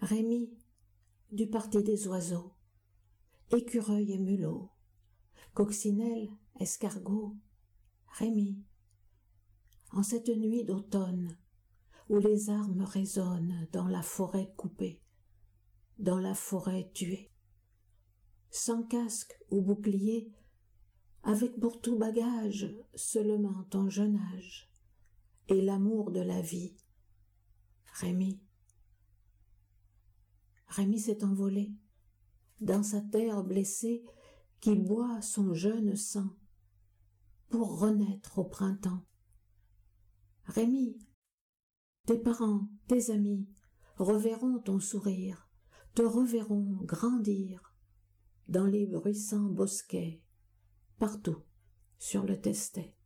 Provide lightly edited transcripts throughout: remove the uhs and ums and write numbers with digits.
Rémi, du parti des oiseaux, écureuil et mulot, coccinelle, escargot, Rémi, en cette nuit d'automne, où les armes résonnent dans la forêt coupée, dans la forêt tuée, sans casque ou bouclier, avec pour tout bagage seulement ton jeune âge et l'amour de la vie. Rémi. Rémi s'est envolé dans sa terre blessée qui boit son jeune sang pour renaître au printemps. Rémi, tes parents, tes amis reverront ton sourire, te reverront grandir dans les bruissants bosquets, partout sur le testet.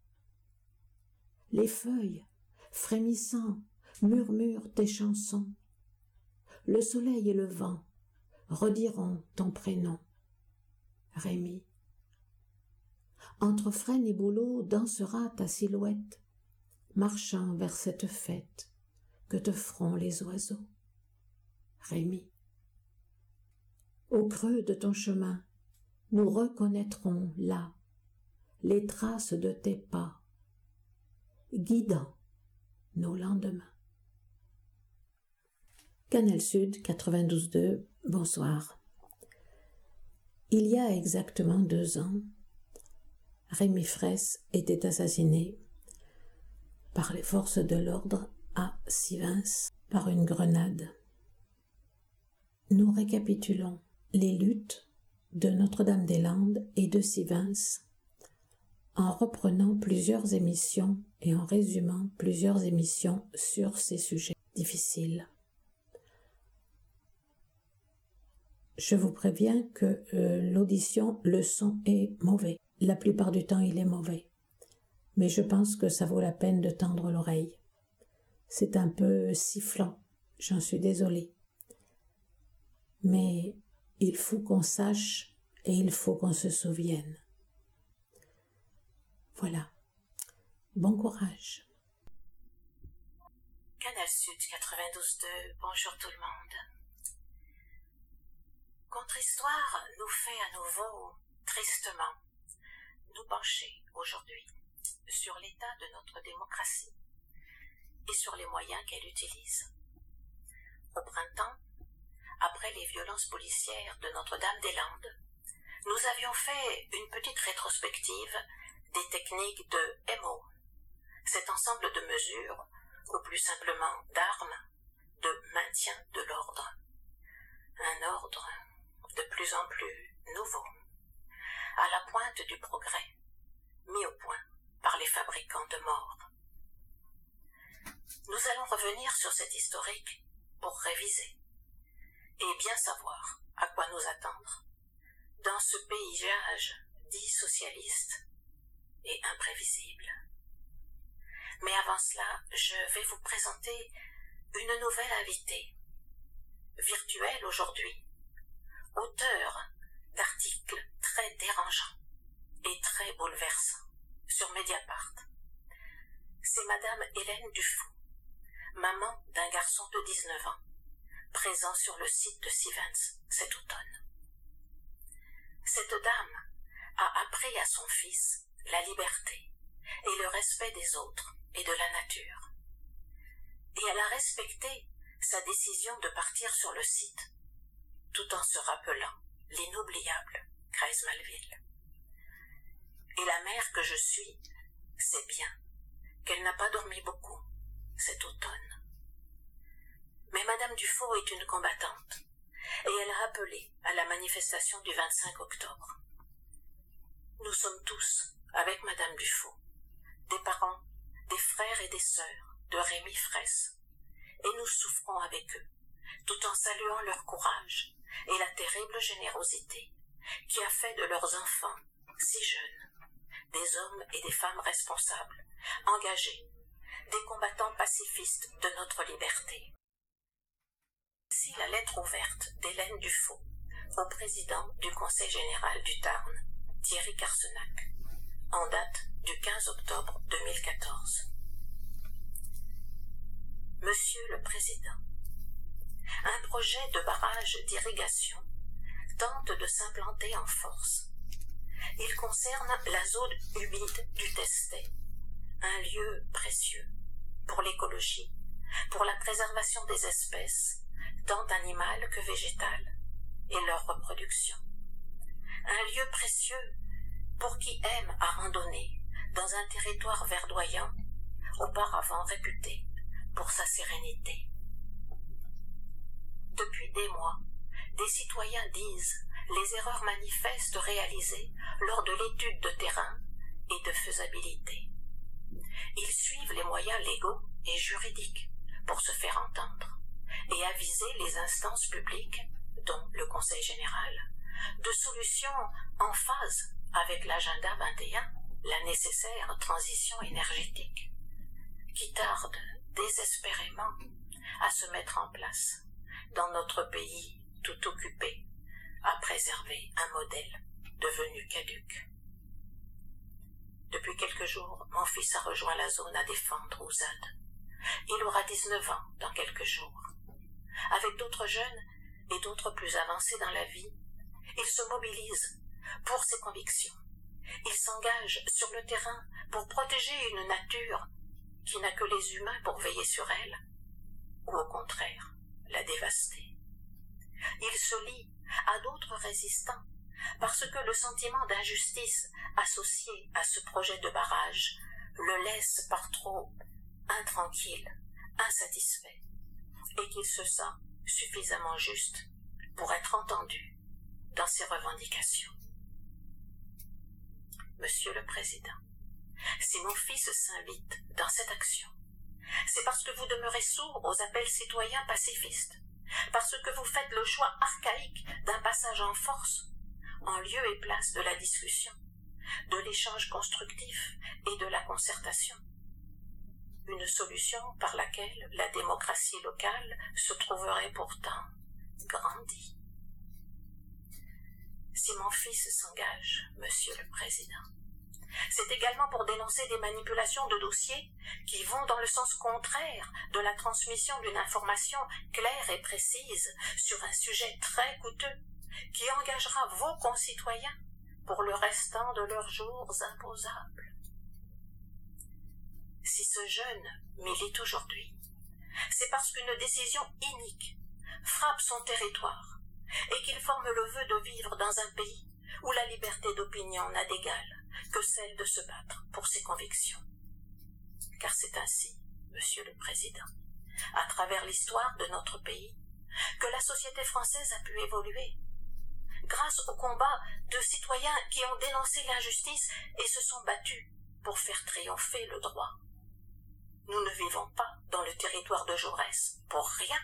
Les feuilles, frémissant, murmurent tes chansons. Le soleil et le vent rediront ton prénom. Rémi. Entre frêne et bouleau dansera ta silhouette, marchant vers cette fête que te feront les oiseaux. Rémi. Au creux de ton chemin, nous reconnaîtrons là les traces de tes pas, guidant nos lendemains. Canal Sud 92.2, bonsoir. Il y a exactement 2 ans, Rémi Fraisse était assassiné par les forces de l'ordre à Sivens par une grenade. Nous récapitulons les luttes de Notre-Dame-des-Landes et de Sivens en reprenant plusieurs émissions et en résumant plusieurs émissions sur ces sujets difficiles. Je vous préviens que l'audition, le son est mauvais. La plupart du temps, il est mauvais. Mais je pense que ça vaut la peine de tendre l'oreille. C'est un peu sifflant, j'en suis désolée. Mais il faut qu'on sache et il faut qu'on se souvienne. Voilà. Bon courage. Canal Sud 92.2, bonjour tout le monde. Contre-histoire nous fait à nouveau, tristement, nous pencher aujourd'hui sur l'état de notre démocratie et sur les moyens qu'elle utilise. Au printemps, après les violences policières de Notre-Dame-des-Landes, nous avions fait une petite rétrospective des techniques de MO, cet ensemble de mesures, ou plus simplement d'armes, de maintien de l'ordre. Un ordre de plus en plus nouveau, à la pointe du progrès, mis au point par les fabricants de mort. Nous allons revenir sur cet historique pour réviser et bien savoir à quoi nous attendre dans ce paysage dit socialiste et imprévisible. Mais avant cela, je vais vous présenter une nouvelle invitée, virtuelle aujourd'hui, auteure d'articles très dérangeants et très bouleversants sur Mediapart. C'est Madame Hélène Dufaux, maman d'un garçon de 19 ans, présent sur le site de Sivens cet automne. Cette dame a appris à son fils la liberté et le respect des autres et de la nature. Et elle a respecté sa décision de partir sur le site, tout en se rappelant l'inoubliable Grace Malville. Et la mère que je suis sait bien qu'elle n'a pas dormi beaucoup cet automne. Mais Madame Dufaux est une combattante, et elle a appelé à la manifestation du 25 octobre. Nous sommes tous, avec Madame Dufaux, des parents, des frères et des sœurs de Rémi Fraisse, et nous souffrons avec eux, tout en saluant leur courage et la terrible générosité qui a fait de leurs enfants, si jeunes, des hommes et des femmes responsables, engagés, des combattants pacifistes de notre liberté. Voici la lettre ouverte d'Hélène Dufaux au président du Conseil général du Tarn, Thierry Carsenac, en date du 15 octobre 2014. Monsieur le Président, un projet de barrage d'irrigation tente de s'implanter en force. Il concerne la zone humide du Testet, un lieu précieux pour l'écologie, pour la préservation des espèces, tant animales que végétales, et leur reproduction. Un lieu précieux pour qui aime à randonner dans un territoire verdoyant, auparavant réputé pour sa sérénité. Depuis des mois, des citoyens disent les erreurs manifestes réalisées lors de l'étude de terrain et de faisabilité. Ils suivent les moyens légaux et juridiques pour se faire entendre et aviser les instances publiques, dont le Conseil général, de solutions en phase avec l'agenda 21, la nécessaire transition énergétique, qui tarde désespérément à se mettre en place dans notre pays tout occupé à préserver un modèle devenu caduc. Depuis quelques jours, mon fils a rejoint la zone à défendre au ZAD. Il aura 19 ans dans quelques jours. Avec d'autres jeunes et d'autres plus avancés dans la vie, il se mobilise pour ses convictions. Il s'engage sur le terrain pour protéger une nature qui n'a que les humains pour veiller sur elle, ou au contraire, la dévaster. Il se lie à d'autres résistants parce que le sentiment d'injustice associé à ce projet de barrage le laisse par trop intranquille, insatisfait, et qu'il se sent suffisamment juste pour être entendu dans ses revendications. Monsieur le Président, si mon fils s'invite dans cette action, c'est parce que vous demeurez sourd aux appels citoyens pacifistes, parce que vous faites le choix archaïque d'un passage en force, en lieu et place de la discussion, de l'échange constructif et de la concertation. Une solution par laquelle la démocratie locale se trouverait pourtant grandie. Si mon fils s'engage, Monsieur le Président, c'est également pour dénoncer des manipulations de dossiers qui vont dans le sens contraire de la transmission d'une information claire et précise sur un sujet très coûteux qui engagera vos concitoyens pour le restant de leurs jours imposables. Si ce jeune milite aujourd'hui, c'est parce qu'une décision inique frappe son territoire et qu'il forme le vœu de vivre dans un pays où la liberté d'opinion n'a d'égal que celle de se battre pour ses convictions. Car c'est ainsi, Monsieur le Président, à travers l'histoire de notre pays, que la société française a pu évoluer, grâce au combat de citoyens qui ont dénoncé l'injustice et se sont battus pour faire triompher le droit. Nous ne vivons pas dans le territoire de Jaurès pour rien.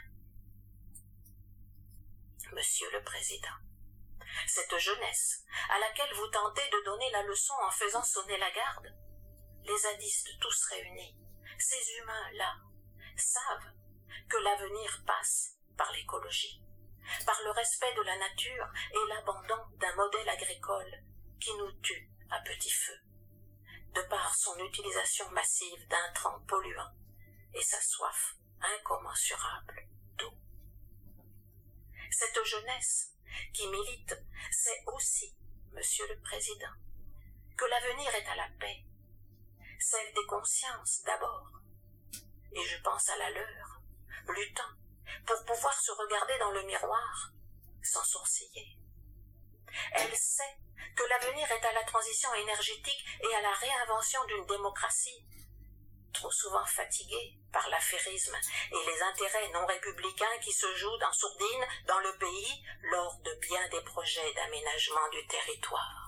Monsieur le Président, cette jeunesse à laquelle vous tentez de donner la leçon en faisant sonner la garde, les zadistes tous réunis, ces humains-là, savent que l'avenir passe par l'écologie, par le respect de la nature et l'abandon d'un modèle agricole qui nous tue à petit feu, de par son utilisation massive d'intrants polluants et sa soif incommensurable d'eau. Cette jeunesse qui milite sait aussi, Monsieur le Président, que l'avenir est à la paix, celle des consciences d'abord, et je pense à la leur, luttant pour pouvoir se regarder dans le miroir sans sourciller. Elle sait que l'avenir est à la transition énergétique et à la réinvention d'une démocratie trop souvent fatiguée par l'affairisme et les intérêts non républicains qui se jouent en sourdine dans le pays lors de bien des projets d'aménagement du territoire.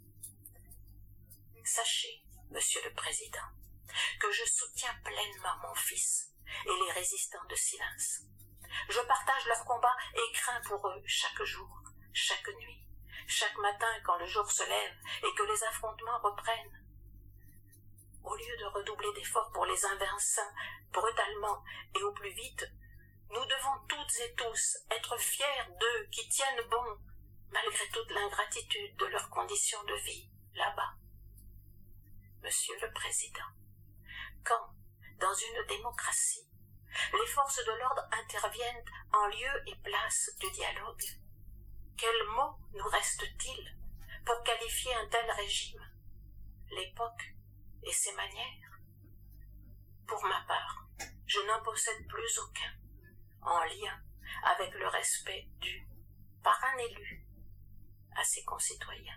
Sachez, Monsieur le Président, que je soutiens pleinement mon fils et les résistants de silence. Je partage leur combat et crains pour eux chaque jour, chaque nuit, chaque matin quand le jour se lève et que les affrontements reprennent. Au lieu de redoubler d'efforts pour les invincibles brutalement et au plus vite, nous devons toutes et tous être fiers d'eux qui tiennent bon, malgré toute l'ingratitude de leurs conditions de vie là-bas. Monsieur le Président, quand, dans une démocratie, Les forces de l'ordre interviennent en lieu et place du dialogue. Quels mots nous reste-t-il pour qualifier un tel régime? L'époque et ses manières? Pour ma part, je n'en possède plus aucun, en lien avec le respect dû par un élu à ses concitoyens.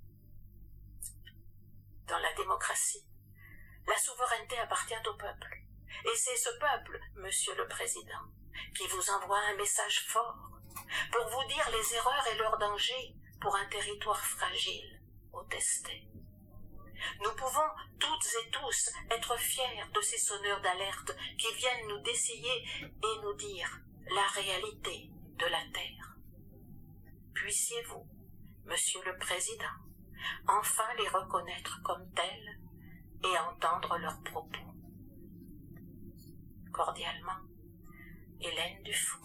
Dans la démocratie, la souveraineté appartient au peuple, et c'est ce peuple, Monsieur le Président, qui vous envoie un message fort pour vous dire les erreurs et leurs dangers pour un territoire fragile au testé. Nous pouvons toutes et tous être fiers de ces sonneurs d'alerte qui viennent nous dessayer et nous dire la réalité de la terre. Puissiez-vous, Monsieur le Président, enfin les reconnaître comme tels et entendre leurs propos. Cordialement, Hélène Dufaux.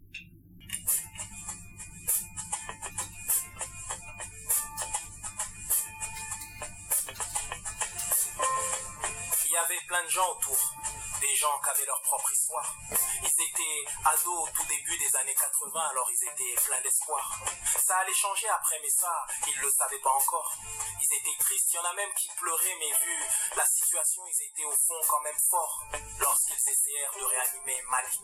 Il y avait plein de gens autour, des gens qui avaient leur propre histoire. Ils étaient ados au tout début des années 80, alors ils étaient pleins d'espoir. Ça allait changer après, mais ça, ils le savaient pas encore. Ils étaient tristes, il y en a même qui pleuraient, mais vu la situation, ils étaient au fond quand même forts lorsqu'ils essayèrent de réanimer Malik.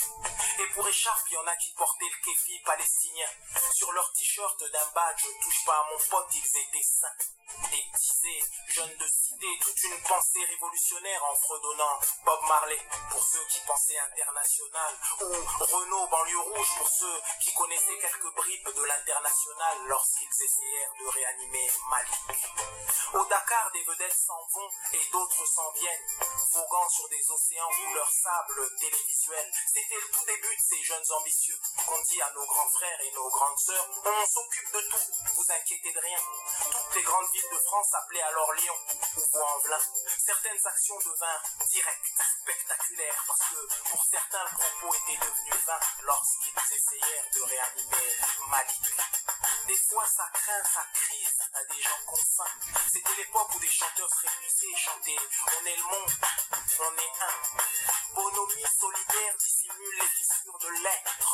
Et pour écharpe, il y en a qui portaient le kéfi palestinien. Sur leur t-shirt d'un badge, touche pas à mon pote, ils étaient saints. Et disaient, jeunes de cité, toute une pensée révolutionnaire en fredonnant Bob Marley pour ceux qui pensaient international, ou Renault banlieue rouge pour ceux qui connaissaient quelques bribes de l'international lorsqu'ils essayèrent de réanimer Malik. Au Dakar, des vedettes s'en vont et d'autres s'en viennent, voguant sur des océans couleur sable télévisuel. C'était le tout début de ces jeunes ambitieux qu'on dit à nos grands frères et nos grandes sœurs, on s'occupe de tout, vous inquiétez de rien. Toutes les grandes villes de France s'appelaient alors Lyon ou Vaux-en-Velin. Certaines actions devinrent directes, spectaculaires, parce que pour certains le propos était devenu vain lorsqu'ils essayèrent de réanimer Malik. Des fois ça craint, ça crise à des gens qu'on faim. C'était l'époque où des chanteurs se réunissaient et chantaient on est le monde, on est un. Bonhomie solidaire dissimule les fissures de l'être.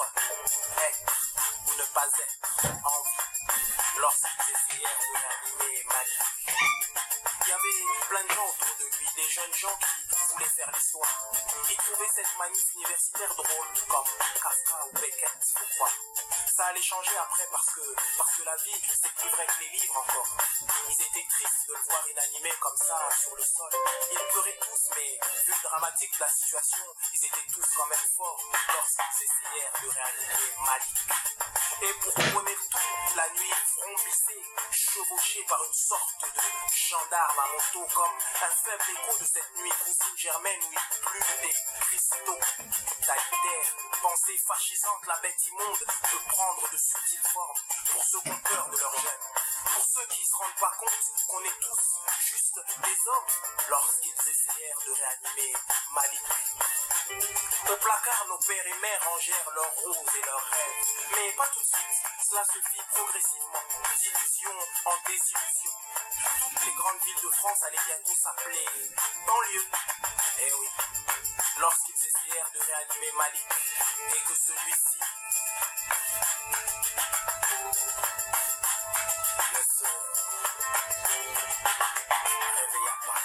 Être ou ne pas être en vie lorsqu'ils essayèrent de réanimer Malik. Il y avait plein de gens autour de lui, des jeunes gens qui voulaient faire l'histoire. Ils trouvaient cette manif universitaire drôle, comme Kafka ou Beckett, je crois. Ça allait changer après parce que la vie, c'est plus vrai que les livres encore. Ils étaient tristes de le voir inanimé comme ça, sur le sol. Ils pleuraient tous, mais vu le dramatique de la situation, ils étaient tous quand même forts lorsqu'ils essayèrent de réanimer Malik. Et pour couronner le tout, la nuit frombissée, chevauchée par une sorte de gendarme à moto, comme un faible écho de cette nuit cousine germaine où il plume des cristaux talitaires. Pensée fascisante, la bête immonde peut prendre de subtiles formes pour ceux qui ont peur de leur gêne. Pour ceux qui ne se rendent pas compte qu'on est tous juste des hommes lorsqu'ils essayèrent de réanimer Malik. Au placard, nos pères et mères rangèrent leurs roses et leurs rêves. Mais pas tout de suite, cela se fit progressivement, d'illusion en désillusion. Toutes les grandes villes de France allaient bientôt s'appeler banlieue. Eh oui, lorsqu'ils essayèrent de réanimer Malik, et que celui-ci ne se réveilla pas.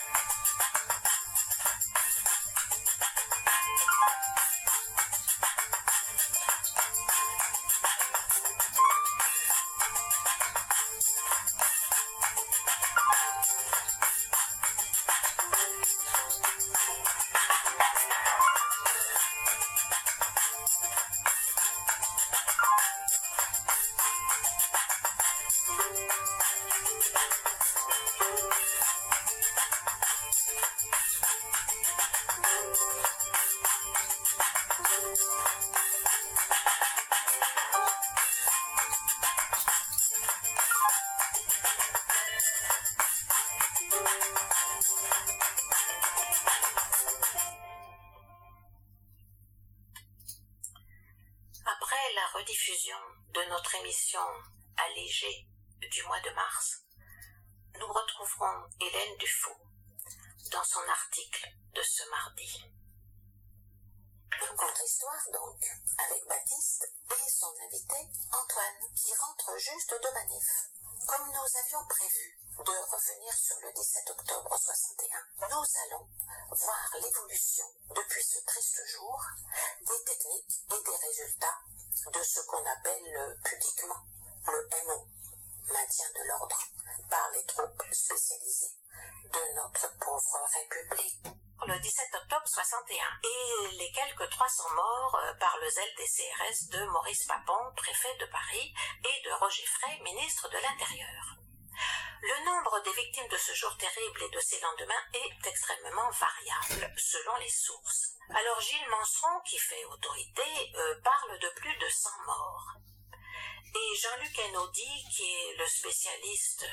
Après la rediffusion de notre émission allégée du mois de mars, nous retrouverons Hélène Dufaux dans son article de ce mardi. Contre-histoire donc, avec Baptiste et son invité Antoine, qui rentre juste de manif. Comme nous avions prévu de revenir sur le 17 octobre 61, nous allons voir l'évolution depuis ce triste jour des techniques et des résultats de ce qu'on appelle pudiquement le MO, maintien de l'ordre, par les troupes spécialisées de notre pauvre République. Le 17 octobre 61 et les quelques 300 morts par le zèle des CRS de Maurice Papon, préfet de Paris, et de Roger Frey, ministre de l'Intérieur. Le nombre des victimes de ce jour terrible et de ses lendemains est extrêmement variable selon les sources. Alors Gilles Manceron, qui fait autorité, parle de plus de 100 morts. Et Jean-Luc Einaudi, qui est le spécialiste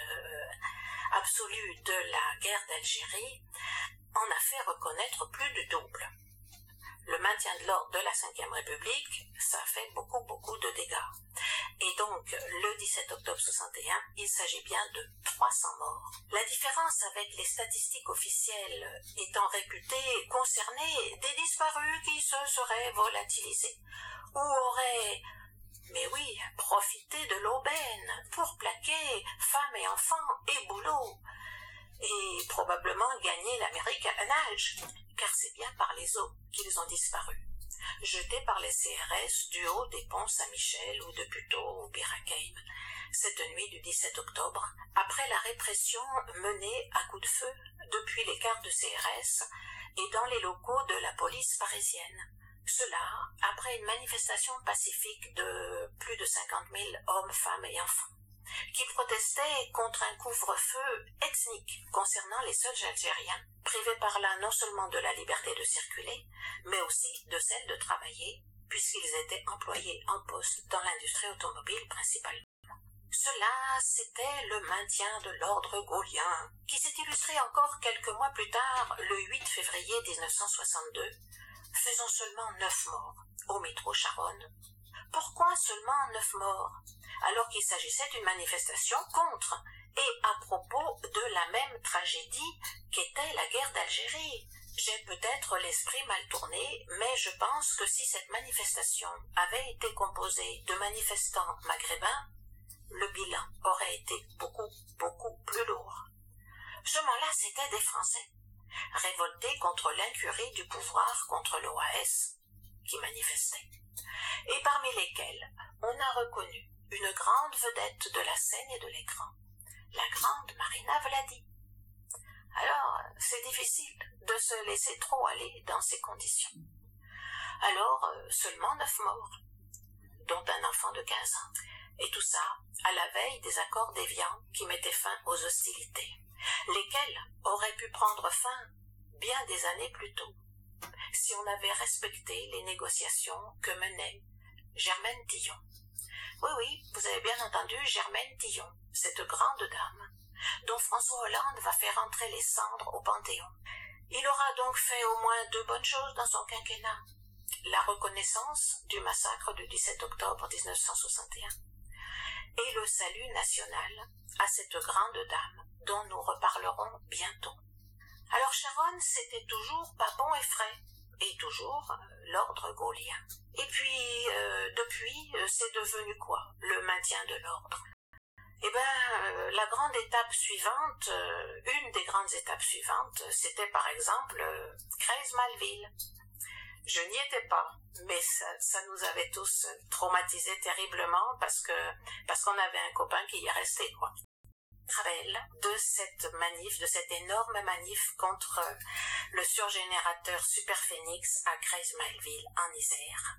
absolu de la guerre d'Algérie, en a fait reconnaître plus du double. Le maintien de l'ordre de la Ve République, ça fait beaucoup de dégâts. Et donc, le 17 octobre 61, il s'agit bien de 300 morts. La différence avec les statistiques officielles étant réputées concerner des disparus qui se seraient volatilisés, ou auraient, mais oui, profité de l'aubaine pour plaquer femmes et enfants et boulot, et probablement gagner l'Amérique à nage, car c'est bien par les eaux qu'ils ont disparu, jetés par les CRS du haut des ponts Saint-Michel ou de Puteaux ou Bir Hakeim, cette nuit du 17 octobre, après la répression menée à coups de feu depuis les quarts de CRS et dans les locaux de la police parisienne. Cela après une manifestation pacifique de plus de 50 000 hommes, femmes et enfants, qui protestaient contre un couvre-feu ethnique concernant les seuls Algériens, privés par là non seulement de la liberté de circuler, mais aussi de celle de travailler, puisqu'ils étaient employés en poste dans l'industrie automobile principalement. Cela, c'était le maintien de l'ordre gaullien, qui s'est illustré encore quelques mois plus tard, le 8 février 1962, faisant seulement 9 morts au métro Charonne. Pourquoi seulement 9 morts, alors qu'il s'agissait d'une manifestation contre et à propos de la même tragédie qu'était la guerre d'Algérie? J'ai peut-être l'esprit mal tourné, mais je pense que si cette manifestation avait été composée de manifestants maghrébins, le bilan aurait été beaucoup plus lourd. Seulement-là, c'étaient des Français, révoltés contre l'incurie du pouvoir contre l'OAS, qui manifestaient, et parmi lesquels on a reconnu une grande vedette de la scène et de l'écran, la grande Marina Vladi. Alors, c'est difficile de se laisser trop aller dans ces conditions. Alors, seulement 9 morts, dont un enfant de 15 ans. Et tout ça à la veille des accords d'Évian qui mettaient fin aux hostilités, lesquels auraient pu prendre fin bien des années plus tôt, si on avait respecté les négociations que menait Germaine Tillon. Oui, vous avez bien entendu Germaine Tillon, cette grande dame, dont François Hollande va faire entrer les cendres au Panthéon. Il aura donc fait au moins 2 bonnes choses dans son quinquennat. La reconnaissance du massacre du 17 octobre 1961 et le salut national à cette grande dame dont nous reparlerons bientôt. Alors Charonne, c'était toujours Papon et Frey, et toujours l'ordre gaullien. Et puis, depuis, c'est devenu quoi, le maintien de l'ordre? Eh bien, la grande étape suivante, une des grandes étapes suivantes, c'était par exemple Creys-Malville. Je n'y étais pas, mais ça nous avait tous traumatisés terriblement parce qu'on avait un copain qui y est resté, quoi. Rappel de cette manif, de cette énorme manif contre le surgénérateur Superphénix à Creys-Malville en Isère.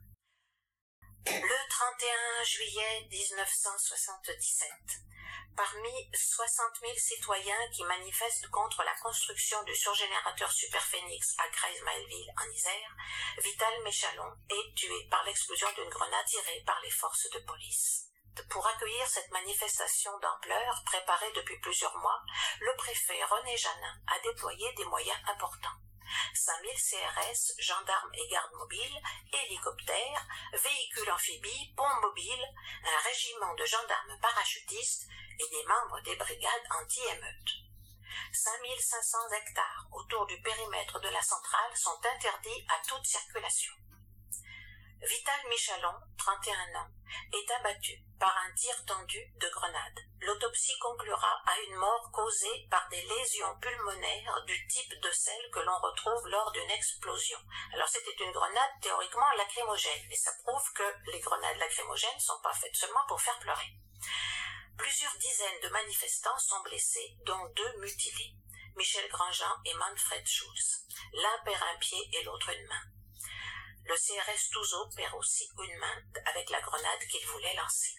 Le 31 juillet 1977, parmi 60 000 citoyens qui manifestent contre la construction du surgénérateur Superphénix à Creys-Malville en Isère, Vital Méchalon est tué par l'explosion d'une grenade tirée par les forces de police. Pour accueillir cette manifestation d'ampleur préparée depuis plusieurs mois, le préfet René Janin a déployé des moyens importants. 5000 CRS, gendarmes et gardes mobiles, hélicoptères, véhicules amphibies, ponts mobiles, un régiment de gendarmes parachutistes et des membres des brigades anti-émeutes. 5500 hectares autour du périmètre de la centrale sont interdits à toute circulation. Vital Michalon, 31 ans, est abattu par un tir tendu de grenade. L'autopsie conclura à une mort causée par des lésions pulmonaires du type de celles que l'on retrouve lors d'une explosion. Alors c'était une grenade théoriquement lacrymogène, et ça prouve que les grenades lacrymogènes ne sont pas faites seulement pour faire pleurer. Plusieurs dizaines de manifestants sont blessés, dont 2 mutilés, Michel Grandjean et Manfred Schulz. L'un perd un pied et l'autre une main. Le CRS Touzeau perd aussi une main avec la grenade qu'il voulait lancer.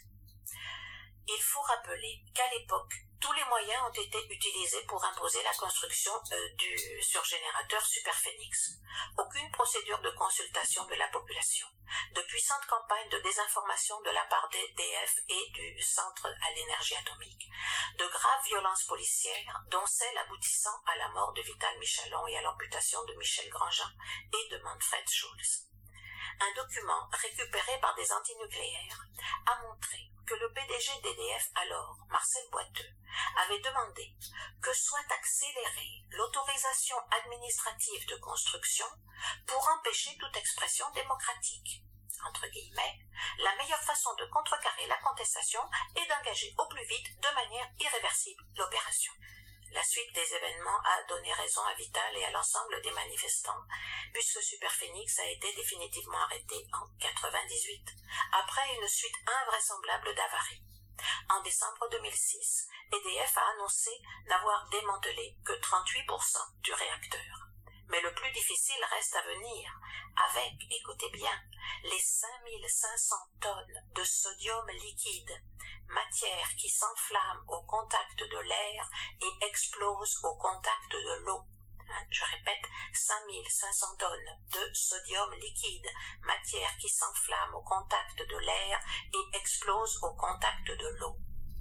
Il faut rappeler qu'à l'époque, tous les moyens ont été utilisés pour imposer la construction du surgénérateur Superphénix. Aucune procédure de consultation de la population. De puissantes campagnes de désinformation de la part d'EDF et du Centre à l'énergie atomique. De graves violences policières, dont celle aboutissant à la mort de Vital Michalon et à l'amputation de Michel Grandjean et de Manfred Schulz. Un document récupéré par des antinucléaires a montré que le PDG d'EDF alors, Marcel Boiteux, avait demandé que soit accélérée l'autorisation administrative de construction pour empêcher toute expression démocratique. Entre guillemets, la meilleure façon de contrecarrer la contestation est d'engager au plus vite, de manière irréversible, l'opération. La suite des événements a donné raison à Vital et à l'ensemble des manifestants, puisque Superphénix a été définitivement arrêté en 1998, après une suite invraisemblable d'avaries. En décembre 2006, EDF a annoncé n'avoir démantelé que 38% du réacteur. Mais le plus difficile reste à venir, avec, écoutez bien, les 5500 tonnes de sodium liquide, matière qui s'enflamme au contact de l'air et explose au contact de l'eau. Je répète, 5500 tonnes de sodium liquide, matière qui s'enflamme au contact de l'air et explose au contact de l'eau.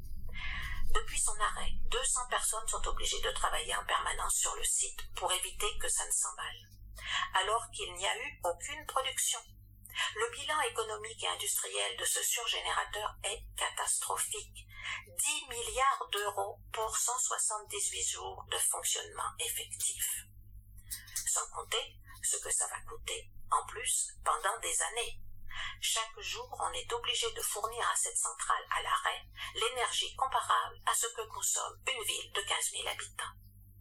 Depuis son arrêt, 200 personnes sont obligées de travailler en permanence sur le site pour éviter que ça ne s'emballe, alors qu'il n'y a eu aucune production. Le bilan économique et industriel de ce surgénérateur est catastrophique. 10 milliards d'euros pour 178 jours de fonctionnement effectif. Sans compter ce que ça va coûter, en plus, pendant des années. Chaque jour, on est obligé de fournir à cette centrale à l'arrêt l'énergie comparable à ce que consomme une ville de 15 000 habitants.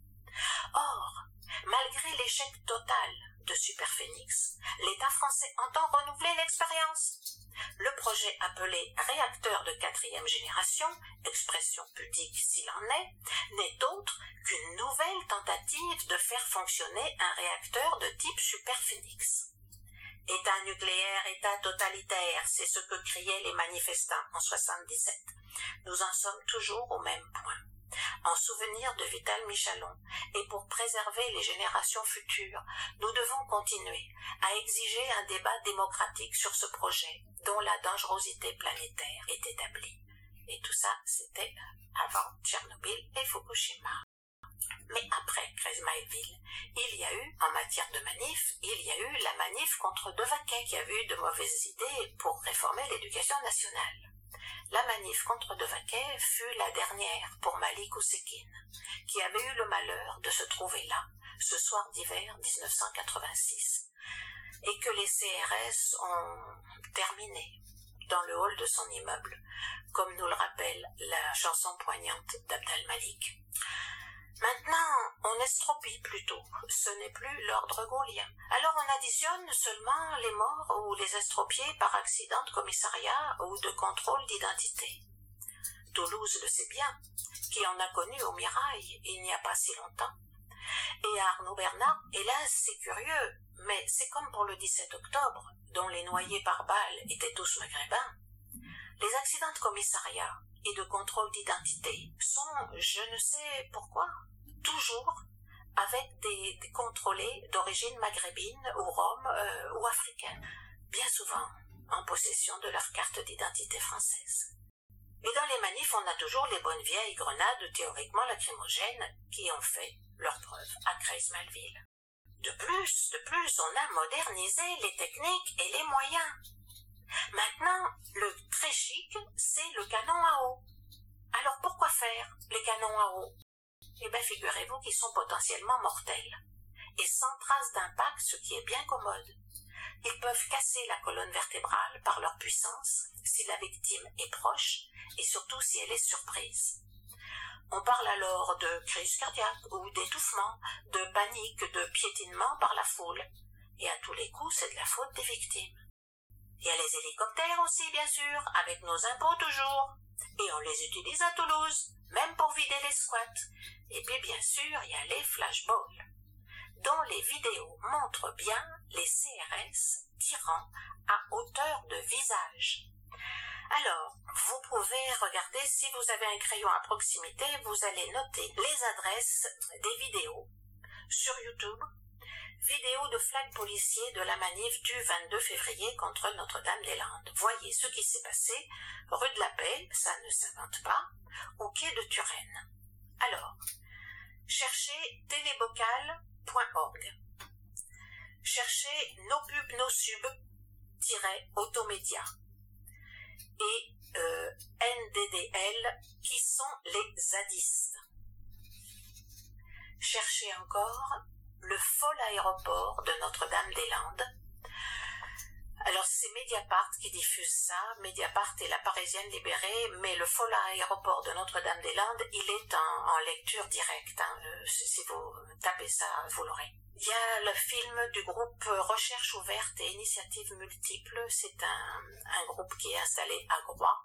Or, malgré l'échec total de Superphénix, l'État français entend renouveler l'expérience. Le projet appelé réacteur de 4e génération, expression pudique s'il en est, n'est autre qu'une nouvelle tentative de faire fonctionner un réacteur de type Superphénix. État nucléaire, État totalitaire, c'est ce que criaient les manifestants en 1977. Nous en sommes toujours au même point. En souvenir de Vital Michalon et pour préserver les générations futures, nous devons continuer à exiger un débat démocratique sur ce projet dont la dangerosité planétaire est établie. Et tout ça, c'était avant Tchernobyl et Fukushima. Mais après Kreismailville, il y a eu, en matière de manif, il y a eu la manif contre Devaquet qui avait eu de mauvaises idées pour réformer l'éducation nationale. La manif contre Devaquet fut la dernière pour Malik Oussekine, qui avait eu le malheur de se trouver là, ce soir d'hiver 1986, et que les CRS ont terminé dans le hall de son immeuble, comme nous le rappelle la chanson poignante d'Abdel Malik. Maintenant, on estropie plutôt, ce n'est plus l'ordre gaulien. Alors on additionne seulement les morts ou les estropiés par accident de commissariat ou de contrôle d'identité. Toulouse le sait bien, qui en a connu au Mirail il n'y a pas si longtemps. Et à Arnaud Bernard, hélas, c'est curieux, mais c'est comme pour le 17 octobre, dont les noyés par balles étaient tous maghrébins. Les accidents de commissariat et de contrôle d'identité sont, je ne sais pourquoi, toujours avec des contrôlés d'origine maghrébine ou rome ou africaine, bien souvent en possession de leur carte d'identité française. Et dans les manifs, on a toujours les bonnes vieilles grenades théoriquement lacrymogènes qui ont fait leur preuve à Kreismailville. De plus, on a modernisé les techniques et les moyens. Maintenant, le très chic, c'est le canon à eau. Alors pourquoi faire les canons à eau? Eh bien, figurez-vous qu'ils sont potentiellement mortels et sans trace d'impact, ce qui est bien commode. Ils peuvent casser la colonne vertébrale par leur puissance si la victime est proche et surtout si elle est surprise. On parle alors de crise cardiaque ou d'étouffement, de panique, de piétinement par la foule. Et à tous les coups, c'est de la faute des victimes. Il y a les hélicoptères aussi, bien sûr, avec nos impôts toujours. Et on les utilise à Toulouse, même pour vider les squats. Et puis, bien sûr, il y a les flashballs, dont les vidéos montrent bien les CRS tirant à hauteur de visage. Alors, vous pouvez regarder, si vous avez un crayon à proximité, vous allez noter les adresses des vidéos sur YouTube. Vidéo de flag policier de la manif du 22 février contre Notre-Dame-des-Landes. Voyez ce qui s'est passé rue de la Paix, ça ne s'invente pas, au quai de Turenne. Alors, cherchez télébocal.org. Cherchez NoPub NoSub-Automédia et NDDL qui sont les zadistes. Cherchez encore le fol aéroport de Notre-Dame-des-Landes. Alors c'est Mediapart qui diffuse ça, Mediapart et la Parisienne libérée, mais le fol aéroport de Notre-Dame-des-Landes, il est en lecture directe. Si vous tapez ça, vous l'aurez. Il y a le film du groupe Recherche ouverte et Initiatives multiples, c'est un groupe qui est installé à Groix.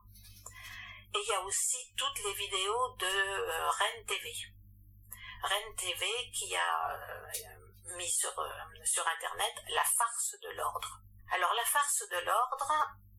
Et il y a aussi toutes les vidéos de Rennes TV. Rennes TV qui a mis sur Internet la farce de l'ordre. Alors la farce de l'ordre,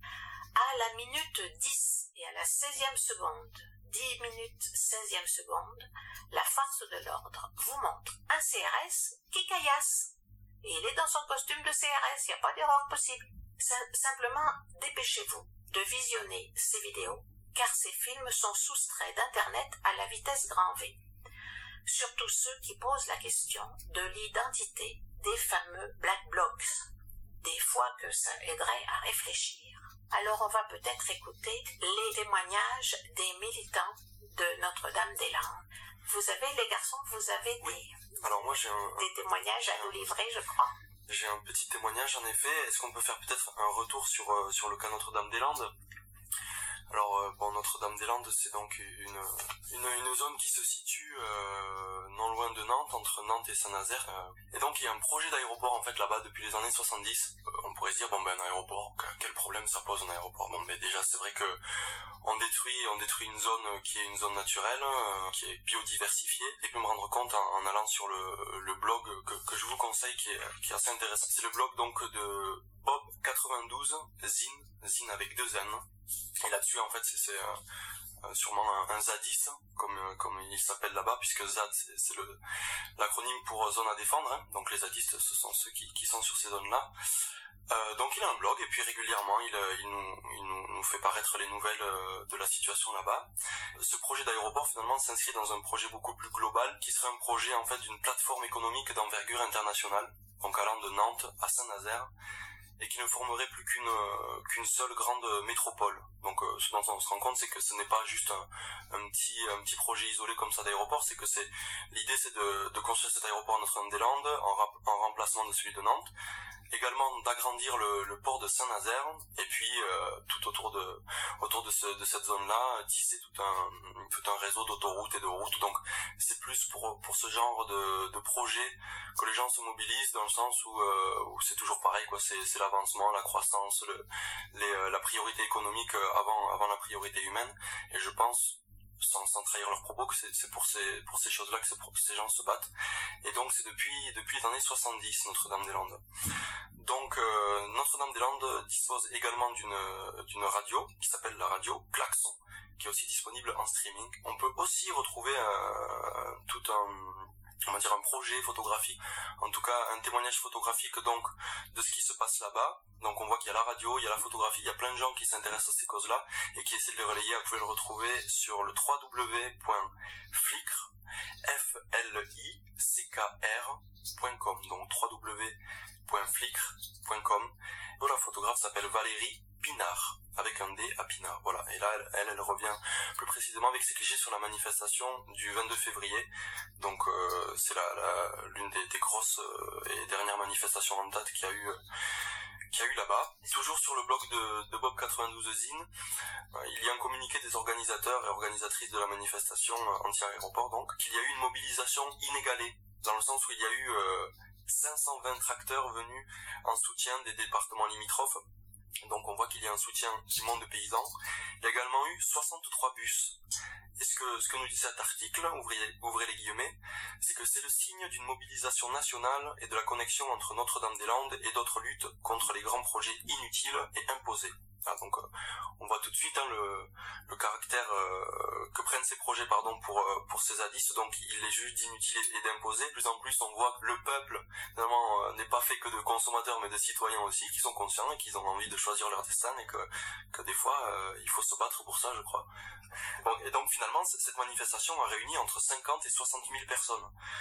à la minute 10 et à la 16e seconde, 10 minutes 16e seconde, la farce de l'ordre vous montre un CRS qui caillasse. Et il est dans son costume de CRS, il n'y a pas d'erreur possible. Simplement, dépêchez-vous de visionner ces vidéos, car ces films sont soustraits d'Internet à la vitesse grand V. Surtout ceux qui posent la question de l'identité des fameux Black Blocs. Des fois que ça aiderait à réfléchir. Alors on va peut-être écouter les témoignages des militants de Notre-Dame-des-Landes. Vous avez, les garçons, vous avez Alors moi j'ai des témoignages à nous livrer, je crois. J'ai un petit témoignage en effet. Est-ce qu'on peut faire peut-être un retour sur le cas Notre-Dame-des-Landes ? Alors Notre-Dame-des-Landes, c'est donc une zone qui se situe non loin de Nantes, entre Nantes et Saint-Nazaire. Et donc il y a un projet d'aéroport en fait là-bas depuis les années 70. On pourrait se dire un aéroport, quel problème ça pose un aéroport ? Mais déjà c'est vrai que on détruit une zone qui est une zone naturelle, qui est biodiversifiée. Et puis me rendre compte en allant sur le blog que je vous conseille qui est assez intéressant. C'est le blog donc de Bob 92 Zine avec 2 N. Et là-dessus, en fait, c'est sûrement un zadiste, comme il s'appelle là-bas, puisque ZAD, c'est l'acronyme pour zone à défendre. Hein. Donc les zadistes, ce sont ceux qui sont sur ces zones-là. Donc il a un blog, et puis régulièrement, il nous fait paraître les nouvelles de la situation là-bas. Ce projet d'aéroport, finalement, s'inscrit dans un projet beaucoup plus global, qui serait un projet, en fait, d'une plateforme économique d'envergure internationale, donc allant de Nantes à Saint-Nazaire, et qui ne formerait plus qu'une seule grande métropole. Donc ce dont on se rend compte, c'est que ce n'est pas juste un petit projet isolé comme ça d'aéroport, c'est que l'idée c'est de construire cet aéroport à Notre-Dame-des-Landes en remplacement de celui de Nantes, également d'agrandir le port de Saint-Nazaire, et puis tout autour de cette zone-là, tisser tout un réseau d'autoroutes et de routes. Donc c'est plus pour ce genre de projet que les gens se mobilisent, dans le sens où c'est toujours pareil, quoi. C'est l'avancement, la croissance, la priorité économique avant la priorité humaine. Et je pense, sans trahir leurs propos, que c'est pour ces choses-là que ces gens se battent. Et donc c'est depuis les années 70, Notre-Dame-des-Landes. Donc Notre-Dame-des-Landes dispose également d'une radio qui s'appelle la radio Klaxon, qui est aussi disponible en streaming. On peut aussi retrouver un projet photographique, en tout cas un témoignage photographique donc de ce qui se passe là-bas. Donc on voit qu'il y a la radio, il y a la photographie, il y a plein de gens qui s'intéressent à ces causes-là et qui essaient de les relayer. Vous pouvez le retrouver sur le www.flickr.com, donc www.flickr.com. La photographe s'appelle Valérie Pinard, avec un D à Pinard, voilà. Et là, elle revient plus précisément avec ses clichés sur la manifestation du 22 février. Donc, c'est l'une des grosses et dernières manifestations en date qu'il y a qu'il y a eu là-bas. Toujours sur le blog de Bob 92 Zine, il y a un communiqué des organisateurs et organisatrices de la manifestation anti-aéroport, donc, qu'il y a eu une mobilisation inégalée, dans le sens où il y a eu 520 tracteurs venus en soutien des départements limitrophes. Donc on voit qu'il y a un soutien du monde paysan. Il y a également eu 63 bus. Et ce que nous dit cet article, ouvrez les guillemets, c'est que c'est le signe d'une mobilisation nationale et de la connexion entre Notre-Dame-des-Landes et d'autres luttes contre les grands projets inutiles et imposés. Ah, donc on voit tout de suite le caractère que prennent ces projets pour ces zadistes, donc il les juge d'inutiles et d'imposés. De plus en plus on voit que le peuple finalement n'est pas fait que de consommateurs mais de citoyens aussi, qui sont conscients et qui ont envie de choisir leur destin, et que des fois il faut se battre pour ça, je crois. Bon, et donc finalement cette manifestation a réuni entre 50 et 60 000 personnes.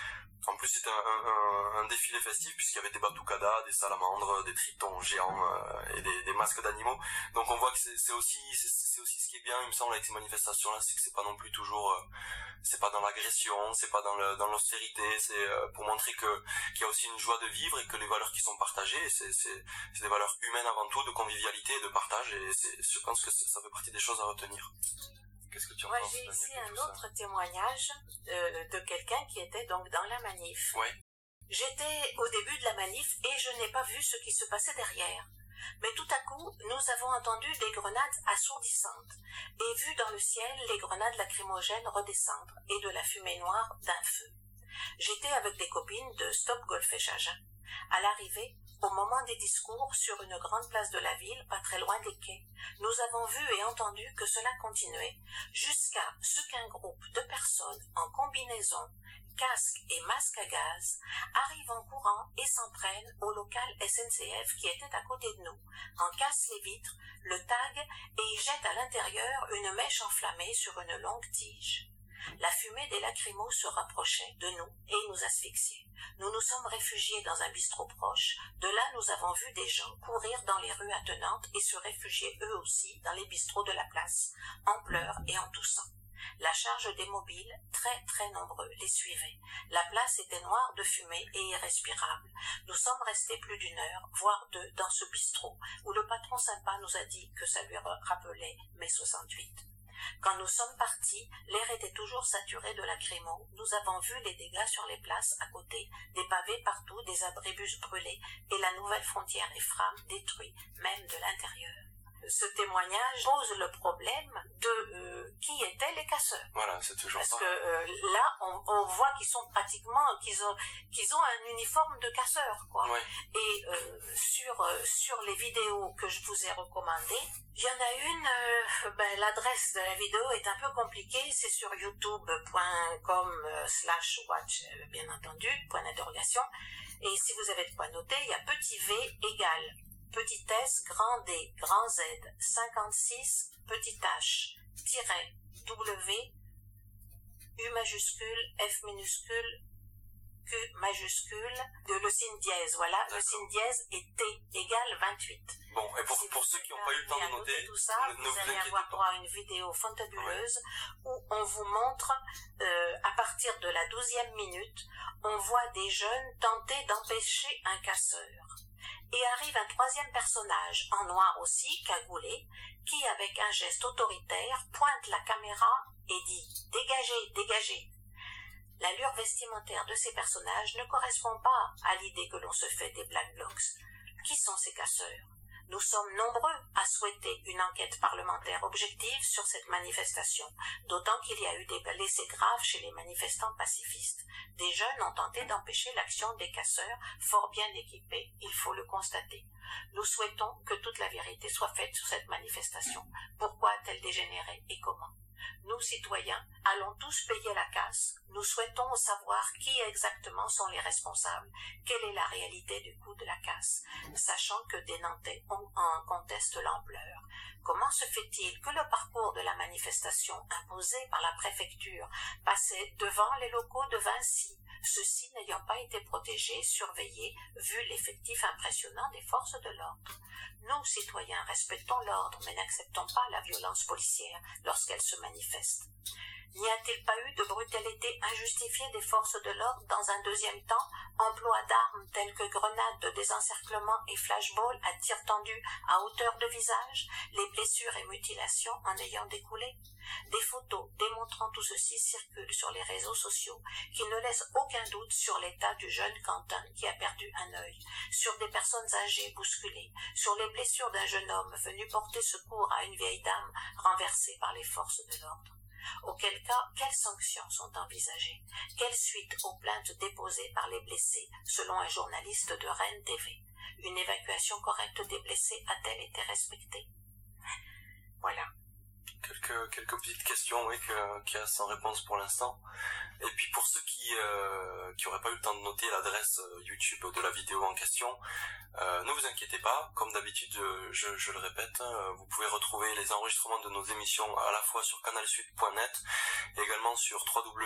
En plus c'était un défilé festif, puisqu'il y avait des batucadas, des salamandres, des tritons géants et des masques d'animaux. Donc on voit que c'est aussi ce qui est bien, il me semble, avec ces manifestations-là, c'est que c'est pas non plus toujours, c'est pas dans l'agression, c'est pas dans l'austérité, c'est pour montrer qu'il y a aussi une joie de vivre et que les valeurs qui sont partagées, c'est des valeurs humaines avant tout, de convivialité et de partage, et je pense que ça fait partie des choses à retenir. Qu'est-ce que tu en penses? Moi, j'ai ici un autre témoignage de quelqu'un qui était donc dans la manif. Ouais. J'étais au début de la manif et je n'ai pas vu ce qui se passait derrière. Mais tout à coup, nous avons entendu des grenades assourdissantes et vu dans le ciel les grenades lacrymogènes redescendre et de la fumée noire d'un feu. J'étais avec des copines de Stop Golf et Chagin. À l'arrivée, au moment des discours sur une grande place de la ville, pas très loin des quais, nous avons vu et entendu que cela continuait, jusqu'à ce qu'un groupe de personnes en combinaison, casques et masques à gaz, arrivent en courant et s'en prennent au local SNCF qui était à côté de nous, en cassent les vitres, le taguent et y jettent à l'intérieur une mèche enflammée sur une longue tige. La fumée des lacrymos se rapprochait de nous et nous asphyxiait. Nous nous sommes réfugiés dans un bistrot proche. De là, nous avons vu des gens courir dans les rues attenantes et se réfugier eux aussi dans les bistrots de la place, en pleurs et en toussant. La charge des mobiles, très très nombreux, les suivait. La place était noire de fumée et irrespirable. Nous sommes restés plus d'une heure, voire deux, dans ce bistrot, où le patron sympa nous a dit que ça lui rappelait mai 68. Quand nous sommes partis, l'air était toujours saturé de lacrymo. Nous avons vu les dégâts sur les places à côté, des pavés partout, des abribus brûlés et la nouvelle frontière Ephraim détruite, même de l'intérieur. Ce témoignage pose le problème de qui étaient les casseurs. Voilà, c'est toujours parce ça. Parce que là, on voit qu'ils sont pratiquement, qu'ils ont un uniforme de casseurs, quoi. Ouais. Et sur les vidéos que je vous ai recommandées, il y en a une, l'adresse de la vidéo est un peu compliquée, c'est sur youtube.com/watch, bien entendu, point d'interrogation. Et si vous avez de quoi noter, il y a petit v égale petit s, grand D, grand Z, 56, petit h, tiret, W, U majuscule, F minuscule, Q majuscule, le signe dièse, voilà, le signe dièse et T égale 28. Bon, et pour ceux qui n'ont pas eu le temps de noter, tout ça, vous allez avoir droit à une vidéo fantabuleuse où on vous montre, à partir de la 12e minute, on voit des jeunes tenter d'empêcher un casseur. Et arrive un troisième personnage, en noir aussi, cagoulé, qui, avec un geste autoritaire, pointe la caméra et dit « Dégagez, dégagez !» L'allure vestimentaire de ces personnages ne correspond pas à l'idée que l'on se fait des Black Blocs. Qui sont ces casseurs? Nous sommes nombreux à souhaiter une enquête parlementaire objective sur cette manifestation, d'autant qu'il y a eu des blessés graves chez les manifestants pacifistes. Des jeunes ont tenté d'empêcher l'action des casseurs, fort bien équipés, il faut le constater. Nous souhaitons que toute la vérité soit faite sur cette manifestation. Pourquoi a-t-elle dégénéré et comment? Nous, citoyens, allons tous payer la casse. Nous souhaitons savoir qui exactement sont les responsables. Quelle est la réalité du coût de la casse, sachant que des Nantais en contestent l'ampleur. Comment se fait-il que le parcours de la manifestation imposé par la préfecture passait devant les locaux de Vinci, ceux-ci n'ayant pas été protégés, surveillés, vu l'effectif impressionnant des forces de l'ordre? Nous, citoyens, respectons l'ordre, mais n'acceptons pas la violence policière lorsqu'elle se manifeste. N'y a-t-il pas eu de brutalité injustifiée des forces de l'ordre dans un deuxième temps, emploi d'armes telles que grenades de désencerclement et flashballs à tir tendu à hauteur de visage, les blessures et mutilations en ayant découlé? Des photos démontrant tout ceci circulent sur les réseaux sociaux qui ne laissent aucun doute sur l'état du jeune Quentin qui a perdu un œil, sur des personnes âgées bousculées, sur les blessures d'un jeune homme venu porter secours à une vieille dame renversée par les forces de l'ordre. Auquel cas, quelles sanctions sont envisagées? Quelle suite aux plaintes déposées par les blessés, selon un journaliste de Rennes TV? Une évacuation correcte des blessés a-t-elle été respectée? Voilà. Quelques petites questions, oui, qui a sans réponse pour l'instant. Et puis pour ceux qui auraient pas eu le temps de noter l'adresse YouTube de la vidéo en question, ne vous inquiétez pas, comme d'habitude, je le répète, vous pouvez retrouver les enregistrements de nos émissions à la fois sur canalsud.net et également sur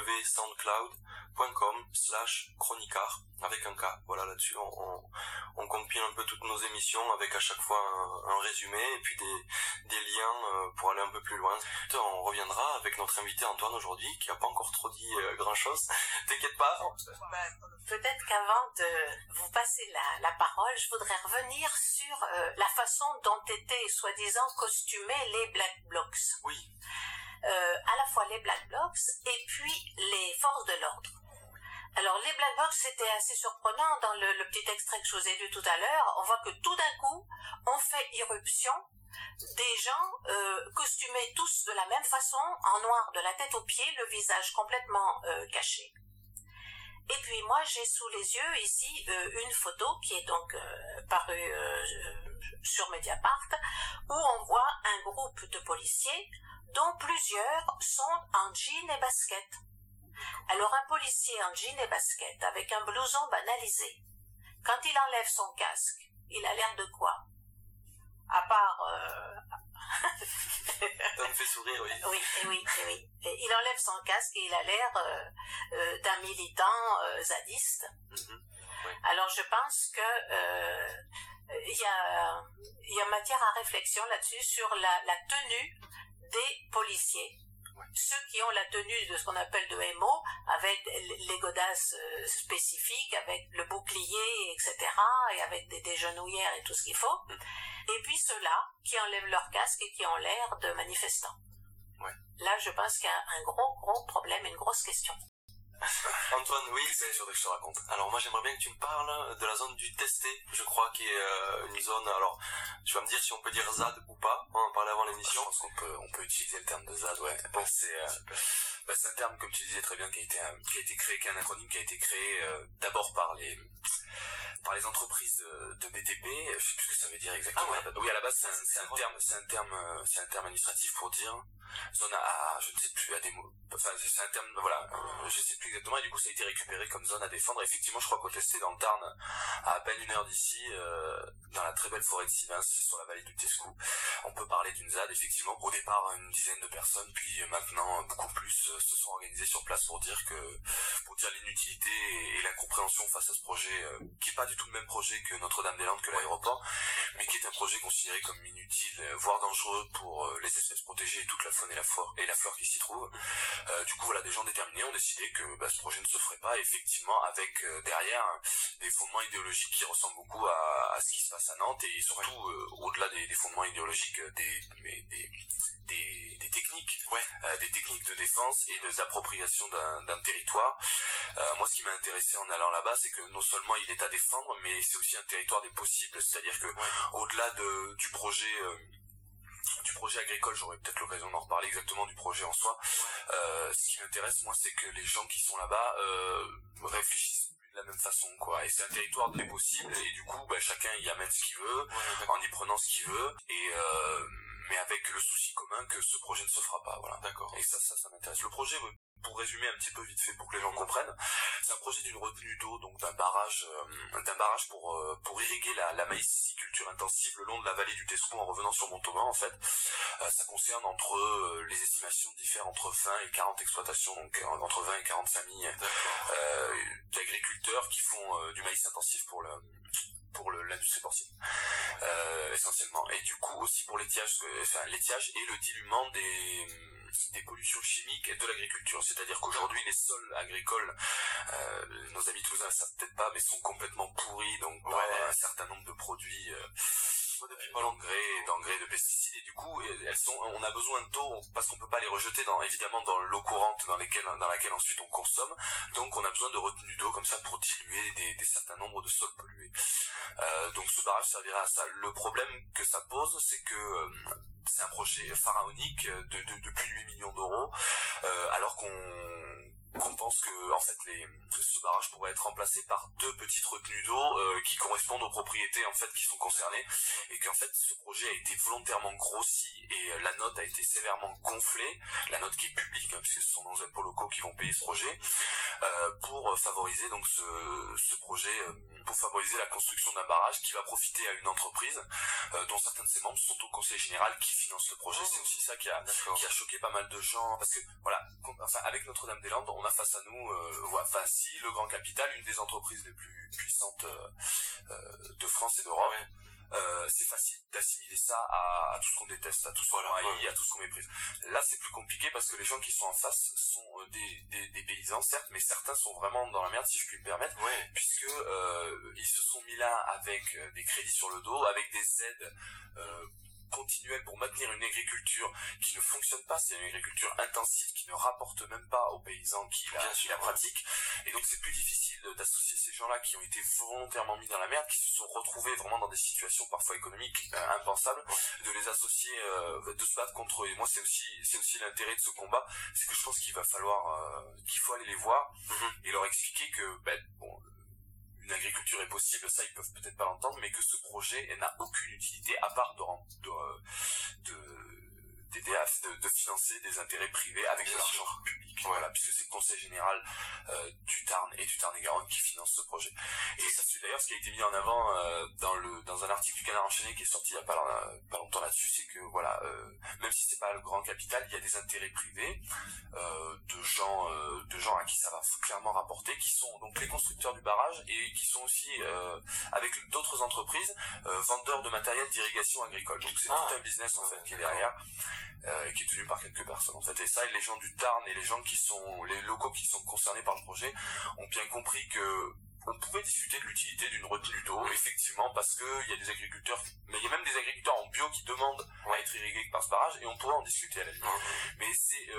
www.soundcloud.com/chroniquart avec un K. Voilà, là-dessus on compile un peu toutes nos émissions avec à chaque fois un résumé et puis des liens pour aller un peu plus loin. On reviendra avec notre invité Antoine aujourd'hui qui a pas encore trop dit grand chose. T'inquiète pas. Peut-être qu'avant de vous passer la parole, je voudrais revenir sur la façon dont étaient soi-disant costumés les Black Blocs. Oui. À la fois les Black Blocs et puis les forces de l'ordre. Alors les Black Blocs, c'était assez surprenant dans le petit extrait que je vous ai lu tout à l'heure. On voit que tout d'un coup, on fait irruption des gens costumés tous de la même façon, en noir de la tête aux pieds, le visage complètement caché. Et puis moi, j'ai sous les yeux ici une photo qui est donc parue sur Mediapart, où on voit un groupe de policiers dont plusieurs sont en jean et basket. Alors un policier en jean et basket avec un blouson banalisé, quand il enlève son casque, il a l'air de quoi? À part... Ça me fait sourire, oui. Oui. Il enlève son casque et il a l'air d'un militant zadiste. Mm-hmm. Oui. Alors je pense que il y a matière à réflexion là-dessus sur la tenue des policiers. Ceux qui ont la tenue de ce qu'on appelle de MO, avec les godasses spécifiques, avec le bouclier, etc., et avec des genouillères et tout ce qu'il faut, et puis ceux-là qui enlèvent leur casque et qui ont l'air de manifestants. Ouais. Là, je pense qu'il y a un gros problème, une grosse question. Antoine, oui, c'est sûr que je te raconte. Alors moi j'aimerais bien que tu me parles de la zone du Testé, je crois, qui est une zone, alors tu vas me dire si on peut dire ZAD ou pas, on en parlait avant l'émission. Je pense qu'on peut utiliser le terme de ZAD, ouais. Bon, c'est un terme, comme tu disais très bien, qui a été créé, qui est un acronyme qui a été créé d'abord par les entreprises de BTP, je sais plus ce que ça veut dire exactement. Ah ouais. Oui, à la base c'est un terme administratif pour dire zone à je ne sais plus à des mots. Enfin, c'est un terme, voilà, je sais plus exactement, et du coup ça a été récupéré comme zone à défendre. Effectivement, je crois qu'au Testé dans le Tarn, à peine 1 heure d'ici, dans la très belle forêt de Sivins, sur la vallée du Tescou, on peut parler d'une ZAD. Effectivement, au départ une dizaine de personnes, puis maintenant beaucoup plus se sont organisés sur place pour dire l'inutilité et l'incompréhension face à ce projet, qui est pas du tout le même projet que Notre-Dame-des-Landes, que l'aéroport, mais qui est un projet considéré comme inutile, voire dangereux pour les espèces protégées et toute la faune et la flore qui s'y trouve. Du coup, voilà, des gens déterminés ont décidé que ce projet ne se ferait pas, effectivement, avec derrière des fondements idéologiques qui ressemblent beaucoup à ce qui se passe à Nantes, et surtout au-delà des fondements idéologiques, des techniques, des techniques de défense et des appropriations d'un territoire. Moi, ce qui m'a intéressé en allant là-bas, c'est que non seulement il est à défendre, mais c'est aussi un territoire des possibles. C'est-à-dire que au-delà du projet agricole, j'aurai peut-être l'occasion d'en reparler exactement du projet en soi. Ce qui m'intéresse, moi, c'est que les gens qui sont là-bas réfléchissent de la même façon, quoi. Et c'est un territoire des possibles, et du coup, chacun y amène ce qu'il veut, en y prenant ce qu'il veut, et mais avec le souci commun que ce projet ne se fera pas, voilà. D'accord. Et ça m'intéresse. Le projet, pour résumer un petit peu vite fait pour que les gens comprennent, c'est un projet d'une retenue d'eau, donc d'un barrage pour irriguer la maïsiculture intensive le long de la vallée du Tescou en revenant sur Montauban, en fait. Ça concerne les estimations diffèrent entre 20 et 40 exploitations, donc entre 20 et 40 familles d'agriculteurs qui font du maïs intensif pour l'industrie porcine, essentiellement. Et du coup aussi pour l'étiage et le diluement pollutions chimiques et de l'agriculture. C'est-à-dire qu'aujourd'hui, les sols agricoles, nos amis toulousains ne savent peut-être pas, mais sont complètement pourris, donc par un certain nombre de produits d'engrais, de pesticides, et du coup on a besoin d'eau parce qu'on peut pas les rejeter évidemment dans l'eau courante dans laquelle ensuite on consomme, donc on a besoin de retenues d'eau comme ça pour diluer des certains nombres de sols pollués. Donc ce barrage servira à ça. Le problème que ça pose, c'est que c'est un projet pharaonique de plus de 8 millions d'euros, alors qu'on pense que en fait ce barrage pourrait être remplacé par 2 petites retenues d'eau qui correspondent aux propriétés en fait qui sont concernées, et qu'en fait ce projet a été volontairement grossi et la note a été sévèrement gonflée, la note qui est publique puisque ce sont nos impôts locaux qui vont payer ce projet, pour favoriser donc ce projet, pour favoriser la construction d'un barrage qui va profiter à une entreprise dont certains de ses membres sont au conseil général qui finance le projet. C'est aussi ça qui a choqué pas mal de gens, parce que voilà, avec Notre-Dame-des-Landes, on a face à nous Vinci, le grand capital, une des entreprises les plus puissantes de France et d'Europe. C'est facile d'assimiler ça à tout ce qu'on déteste, à tout ce qu'on haït, à tout ce qu'on méprise. Là, c'est plus compliqué parce que les gens qui sont en face sont des paysans, certes, mais certains sont vraiment dans la merde, si je puis me permettre, puisque ils se sont mis là avec des crédits sur le dos, avec des aides continuelle pour maintenir une agriculture qui ne fonctionne pas, c'est une agriculture intensive qui ne rapporte même pas aux paysans qui la pratiquent, et donc c'est plus difficile d'associer ces gens-là qui ont été volontairement mis dans la merde, qui se sont retrouvés vraiment dans des situations parfois économiques impensables, de les associer, de se battre contre eux. Et moi c'est aussi l'intérêt de ce combat, c'est que je pense qu'il faut aller les voir et leur expliquer que une agriculture est possible, ça ils peuvent peut-être pas l'entendre, mais que ce projet n'a aucune utilité à part de financer des intérêts privés avec de l'argent public. Voilà, puisque c'est le conseil général du Tarn et du Tarn-et-Garonne qui finance ce projet. Et ça c'est d'ailleurs ce qui a été mis en avant dans un article du Canard enchaîné qui est sorti il y a pas longtemps là-dessus, c'est que voilà, même si c'est pas le grand capital, il y a des intérêts privés de gens à qui ça va clairement rapporter, qui sont donc les constructeurs du barrage et qui sont aussi avec d'autres entreprises vendeurs de matériel d'irrigation agricole. Donc c'est tout un business en fait qui est derrière. Qui est tenu par quelques personnes en fait, et ça les gens du Tarn et les locaux qui sont concernés par le projet ont bien compris que on pouvait discuter de l'utilité d'une retenue d'eau, effectivement, parce que il y a des agriculteurs, mais il y a même des agriculteurs en bio qui demandent à être irrigués par ce barrage, et on pourrait en discuter à la limite. Mais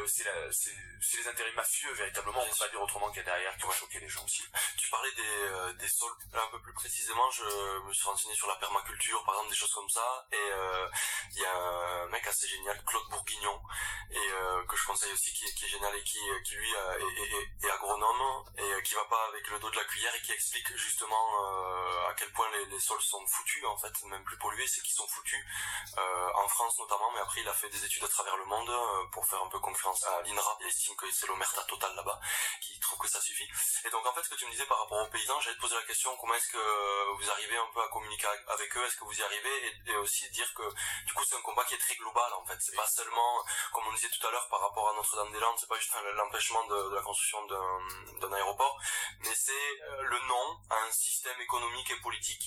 c'est les intérêts mafieux véritablement, on peut pas dire autrement qu'il y a derrière, qui ont choqué les gens aussi. Tu parlais des sols, là un peu plus précisément, je me suis renseigné sur la permaculture, par exemple, des choses comme ça, et il y a un mec assez génial, Claude Bourguignon, et que je conseille aussi, qui est génial et qui lui est agronome, et qui va pas avec le dos de la cuillère, et qui explique justement à quel point les sols sont foutus, en fait, même plus pollués, c'est qu'ils sont foutus, en France notamment, mais après il a fait des études à travers le monde pour faire un peu concurrence à l'INRA. Il estime que c'est l'omerta totale là-bas, qui trouve que ça suffit. Et donc en fait, ce que tu me disais par rapport aux paysans, j'allais te poser la question, comment est-ce que vous arrivez un peu à communiquer avec eux, est-ce que vous y arrivez, et aussi dire que du coup c'est un combat qui est très global en fait, c'est pas seulement, comme on disait tout à l'heure par rapport à Notre-Dame-des-Landes, c'est pas juste l'empêchement de la construction d'un aéroport, mais c'est le non à un système économique et politique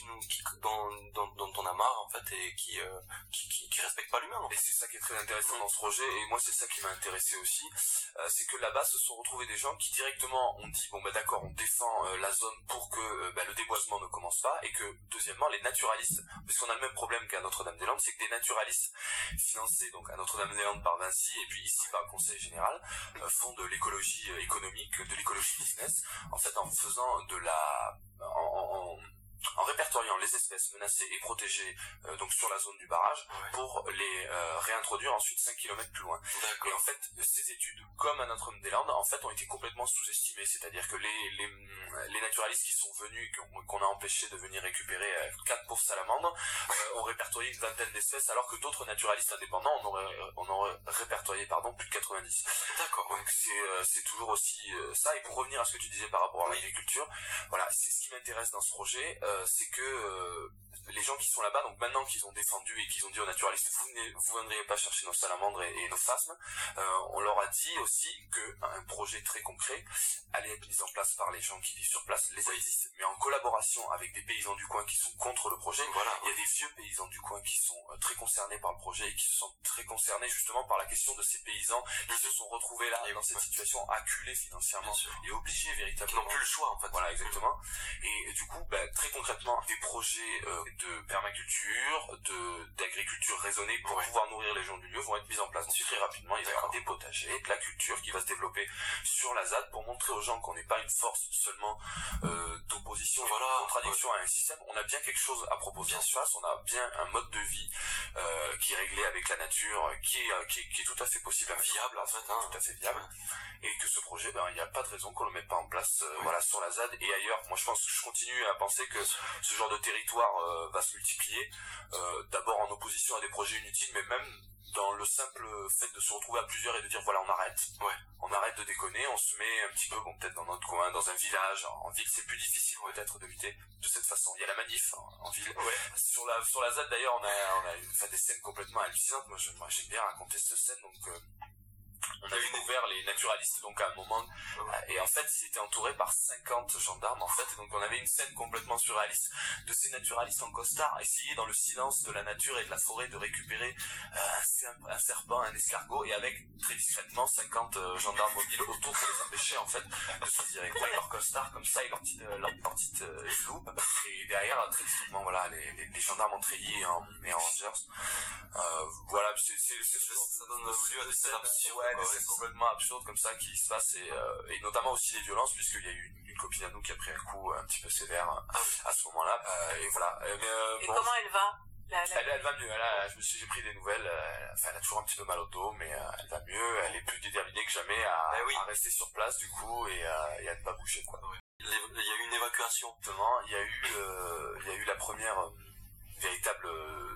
dont on a marre en fait, et qui respecte pas l'humain en fait. Et c'est ça qui est très intéressant dans ce projet, et moi c'est ça qui m'a intéressé aussi, c'est que là-bas se sont retrouvés des gens qui directement ont dit d'accord, on défend la zone pour que le déboisement ne commence pas, et que deuxièmement les naturalistes, parce qu'on a le même problème qu'à Notre-Dame-des-Landes, c'est que des naturalistes financés donc à Notre-Dame-des-Landes par Vinci et puis ici par le Conseil général font de l'écologie économique, de l'écologie business, en fait en faisant en répertoriant les espèces menacées et protégées donc sur la zone du barrage, pour les réintroduire ensuite 5 km plus loin. Et en fait, ces études, comme à Notre-Dame-des-Landes, en fait, ont été complètement sous-estimées. C'est-à-dire que les naturalistes qui sont venus, qu'on a empêchés de venir récupérer 4 pauvres salamandres, ont répertorié une vingtaine d'espèces, alors que d'autres naturalistes indépendants on aurait répertorié plus de 90. D'accord. Donc c'est toujours aussi ça. Et pour revenir à ce que tu disais par rapport à l'agriculture, voilà, c'est ce qui m'intéresse dans ce projet. c'est que les gens qui sont là-bas, donc maintenant qu'ils ont défendu et qu'ils ont dit aux naturalistes vous viendriez pas chercher nos salamandres et nos phasmes, on leur a dit aussi qu'un projet très concret allait être mis en place par les gens qui vivent sur place, les activistes, mais en collaboration avec des paysans du coin qui sont contre le projet. Il y a des vieux paysans du coin qui sont très concernés par le projet et qui se sentent très concernés justement par la question de ces paysans qui se sont retrouvés là dans cette situation, acculés financièrement et obligés véritablement. Qui n'ont plus le choix en fait. Voilà, exactement. Et du coup, très concrètement, des projets de permaculture, d'agriculture raisonnée pour pouvoir nourrir les gens du lieu vont être mis en place. Donc très rapidement, il va y avoir des potagers, de la culture qui va se développer sur la ZAD pour montrer aux gens qu'on n'est pas une force seulement d'opposition, de contradiction à un système. On a bien quelque chose à proposer en face, on a bien un mode de vie qui est réglé avec la nature, qui est tout à fait possible, viable en fait, tout à fait viable. Et que ce projet, il n'y a pas de raison qu'on le mette pas en place sur la ZAD et ailleurs. Moi je continue à penser que ce genre de territoire va se multiplier, d'abord en opposition à des projets inutiles, mais même dans le simple fait de se retrouver à plusieurs et de dire voilà, on arrête. On arrête de déconner, on se met un petit peu, peut-être dans notre coin, dans un village. En ville, c'est plus difficile peut-être de lutter de cette façon. Il y a la manif en ville. Sur la ZAD d'ailleurs, on a fait des scènes complètement hallucinantes. Moi j'aime bien raconter cette scène, donc on a découvert les naturalistes donc à un moment et en fait ils étaient entourés par 50 gendarmes en fait, et donc on avait une scène complètement surréaliste de ces naturalistes en costard essayer dans le silence de la nature et de la forêt de récupérer un serpent, un escargot, et avec très discrètement 50 gendarmes mobiles autour pour les empêcher en fait de se directer avec leur costard comme ça et leur petite loupe, et derrière très discrètement voilà les gendarmes en treillis et en rangers. Voilà, ça donne lieu à des scènes absurdes. Des scènes complètement absurdes comme ça qui se passent, et notamment aussi des violences, puisqu'il y a eu une copine à nous qui a pris un coup un petit peu sévère à ce moment-là, et voilà. Et comment elle va? Elle va mieux, j'ai pris des nouvelles, elle a toujours un petit peu mal au dos, mais elle va mieux, elle est plus déterminée que jamais à rester sur place du coup et à ne pas bouger quoi. Il y a eu une évacuation. Exactement, il y a eu la première véritable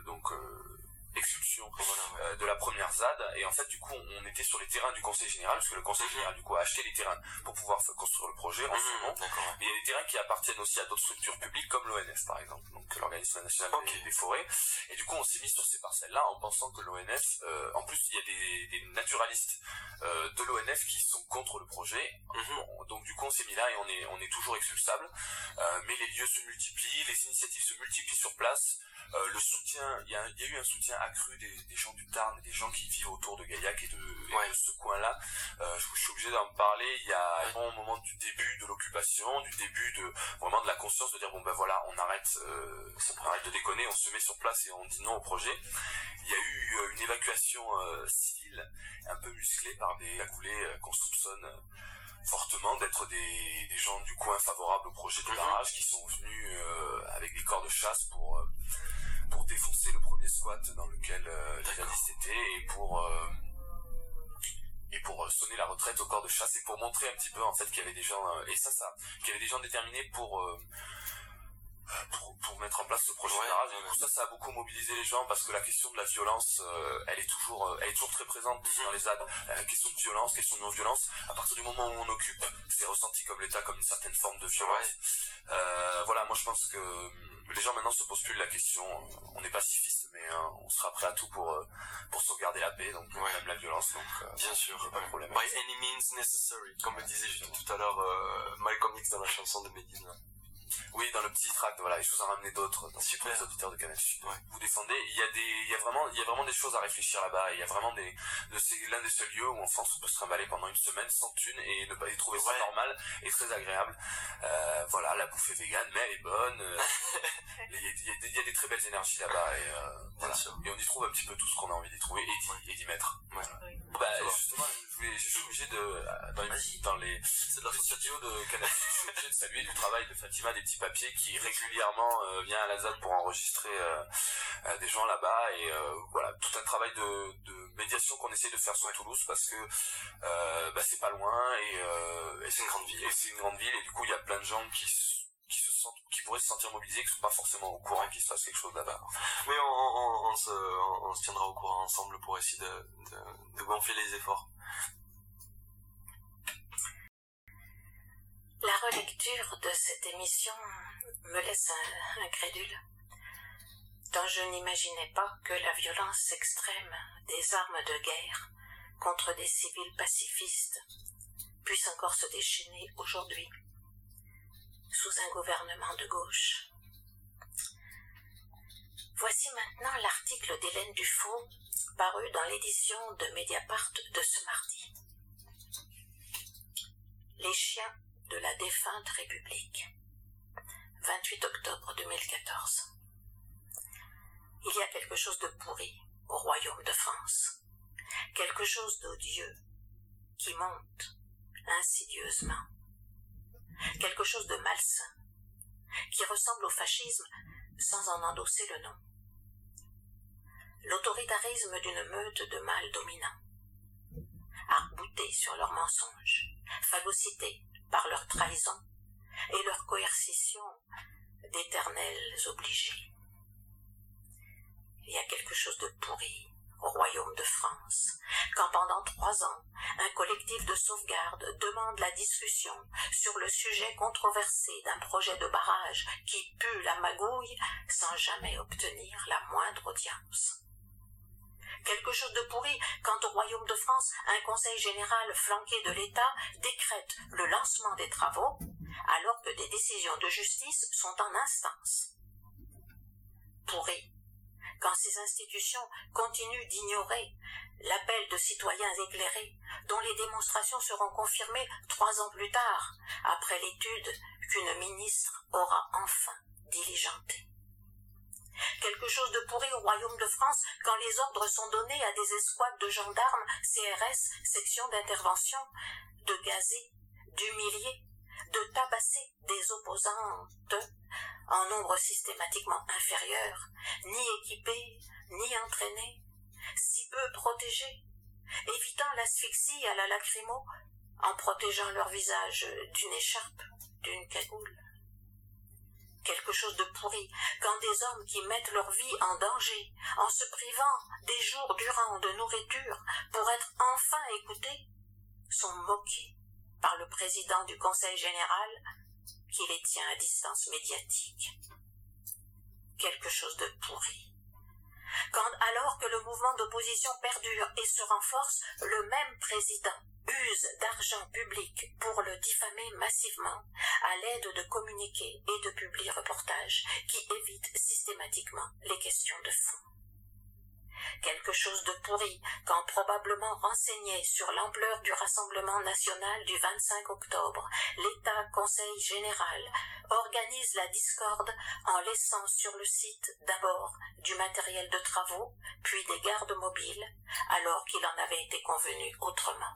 expulsion de la première ZAD, et en fait du coup on était sur les terrains du conseil général, parce que le conseil général du coup a acheté les terrains pour pouvoir construire le projet en ce moment, mais il y a des terrains qui appartiennent aussi à d'autres structures publiques comme l'ONF par exemple, donc l'organisme national des forêts, et du coup on s'est mis sur ces parcelles là en pensant que l'ONF, en plus il y a des naturalistes de l'ONF qui sont contre le projet, donc du coup on s'est mis là et on est toujours expulsable, mais les lieux se multiplient, les initiatives se multiplient sur place. Le soutien, il y a eu un soutien accru des gens du Tarn, des gens qui vivent autour de Gaillac et de ce coin-là. Je suis obligé d'en parler. Il y a au moment du début de l'occupation, du début de la conscience de dire on arrête de déconner, on se met sur place et on dit non au projet. Il y a eu une évacuation civile un peu musclée par des cagoulés qu'on soupçonne fortement d'être des gens du coin favorables au projet de barrage, qui sont venus avec des corps de chasse pour défoncer le premier squat dans lequel les zadistes étaient, et pour sonner la retraite au corps de chasse, et pour montrer un petit peu en fait qu'il y avait des gens qu'il y avait des gens déterminés pour mettre en place ce projet de barrage. Et du coup ça a beaucoup mobilisé les gens, parce que la question de la violence elle est toujours très présente dans les ZAD. La question de violence, question de non-violence, à partir du moment où on occupe, c'est ressenti comme l'État, comme une certaine forme de violence. Moi je pense que les gens maintenant se posent plus la question, on est pacifiste, mais on sera prêt à tout pour sauvegarder la paix, donc même la violence, donc bien sûr, pas de problème. By any means necessary, comme le disait tout à l'heure Malcolm X dans la chanson de Medina. Oui, dans le petit tract, et je vous en ramenais d'autres pour les auditeurs de Canal Sud. Vous défendez, il y a vraiment des choses à réfléchir là-bas, il y a vraiment c'est l'un des seuls lieux où en France on peut se trimballer pendant une semaine sans thune et ne pas y trouver ça normal et très agréable. La bouffe est végane, mais elle est bonne. Il y a des très belles énergies là-bas, et on y trouve un petit peu tout ce qu'on a envie d'y trouver et d'y mettre. Justement, je suis obligé dans les studios de Canal Sud, je suis obligé de saluer du travail de Fatima des petits papiers, qui régulièrement vient à la ZAD pour enregistrer des gens là-bas, et tout un travail de médiation qu'on essaie de faire sur Toulouse, parce que c'est pas loin, et c'est une grande ville, et du coup il y a plein de gens qui pourraient se sentir mobilisés, qui sont pas forcément au courant qu'il se passe quelque chose là-bas. Mais on se tiendra au courant ensemble pour essayer de gonfler les efforts. La relecture de cette émission me laisse incrédule, tant je n'imaginais pas que la violence extrême des armes de guerre contre des civils pacifistes puisse encore se déchaîner aujourd'hui, sous un gouvernement de gauche. Voici maintenant l'article d'Hélène Dufaux, paru dans l'édition de Mediapart de ce mardi. Les chiens de la défunte République. 28 octobre 2014. Il y a quelque chose de pourri au royaume de France, quelque chose d'odieux qui monte insidieusement, quelque chose de malsain qui ressemble au fascisme sans en endosser le nom. L'autoritarisme d'une meute de mâles dominants, arc-boutés sur leurs mensonges, phagocytés par leur trahison et leur coercition d'éternels obligés. Il y a quelque chose de pourri au royaume de France, quand pendant 3 ans, un collectif de sauvegarde demande la discussion sur le sujet controversé d'un projet de barrage qui pue la magouille sans jamais obtenir la moindre audience. Quelque chose de pourri quand au royaume de France, un conseil général flanqué de l'État décrète le lancement des travaux alors que des décisions de justice sont en instance. Pourri quand ces institutions continuent d'ignorer l'appel de citoyens éclairés dont les démonstrations seront confirmées 3 ans plus tard, après l'étude qu'une ministre aura enfin diligentée. Quelque chose de pourri au royaume de France quand les ordres sont donnés à des escouades de gendarmes, CRS, sections d'intervention, de gazer, d'humilier, de tabasser des opposantes en nombre systématiquement inférieur, ni équipés, ni entraînés, si peu protégés, évitant l'asphyxie à la lacrymo en protégeant leur visage d'une écharpe, d'une cagoule. Quelque chose de pourri quand des hommes qui mettent leur vie en danger en se privant des jours durant de nourriture pour être enfin écoutés sont moqués par le président du Conseil général qui les tient à distance médiatique. Quelque chose de pourri quand, alors que le mouvement d'opposition perdure et se renforce, le même président use d'argent public pour le diffamer massivement à l'aide de communiqués et de publi-reportages qui évitent systématiquement les questions de fond. Quelque chose de pourri quand, probablement renseigné sur l'ampleur du Rassemblement national du 25 octobre, l'État Conseil général organise la discorde en laissant sur le site d'abord du matériel de travaux, puis des gardes mobiles, alors qu'il en avait été convenu autrement.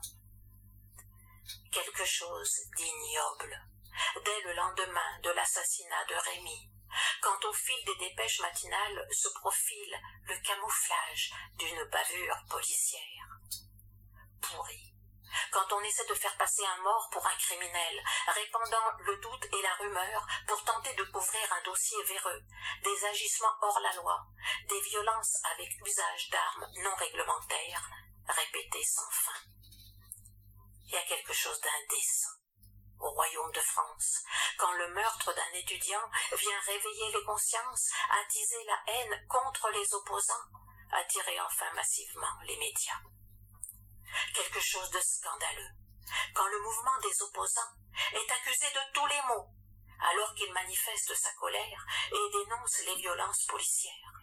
Quelque chose d'ignoble, dès le lendemain de l'assassinat de Rémy, quand au fil des dépêches matinales se profile le camouflage d'une bavure policière. Pourri, quand on essaie de faire passer un mort pour un criminel, répandant le doute et la rumeur pour tenter de couvrir un dossier véreux, des agissements hors la loi, des violences avec usage d'armes non réglementaires, répétées sans fin. Il y a quelque chose d'indécent au royaume de France, quand le meurtre d'un étudiant vient réveiller les consciences, attiser la haine contre les opposants, attirer enfin massivement les médias. Quelque chose de scandaleux, quand le mouvement des opposants est accusé de tous les maux, alors qu'il manifeste sa colère et dénonce les violences policières.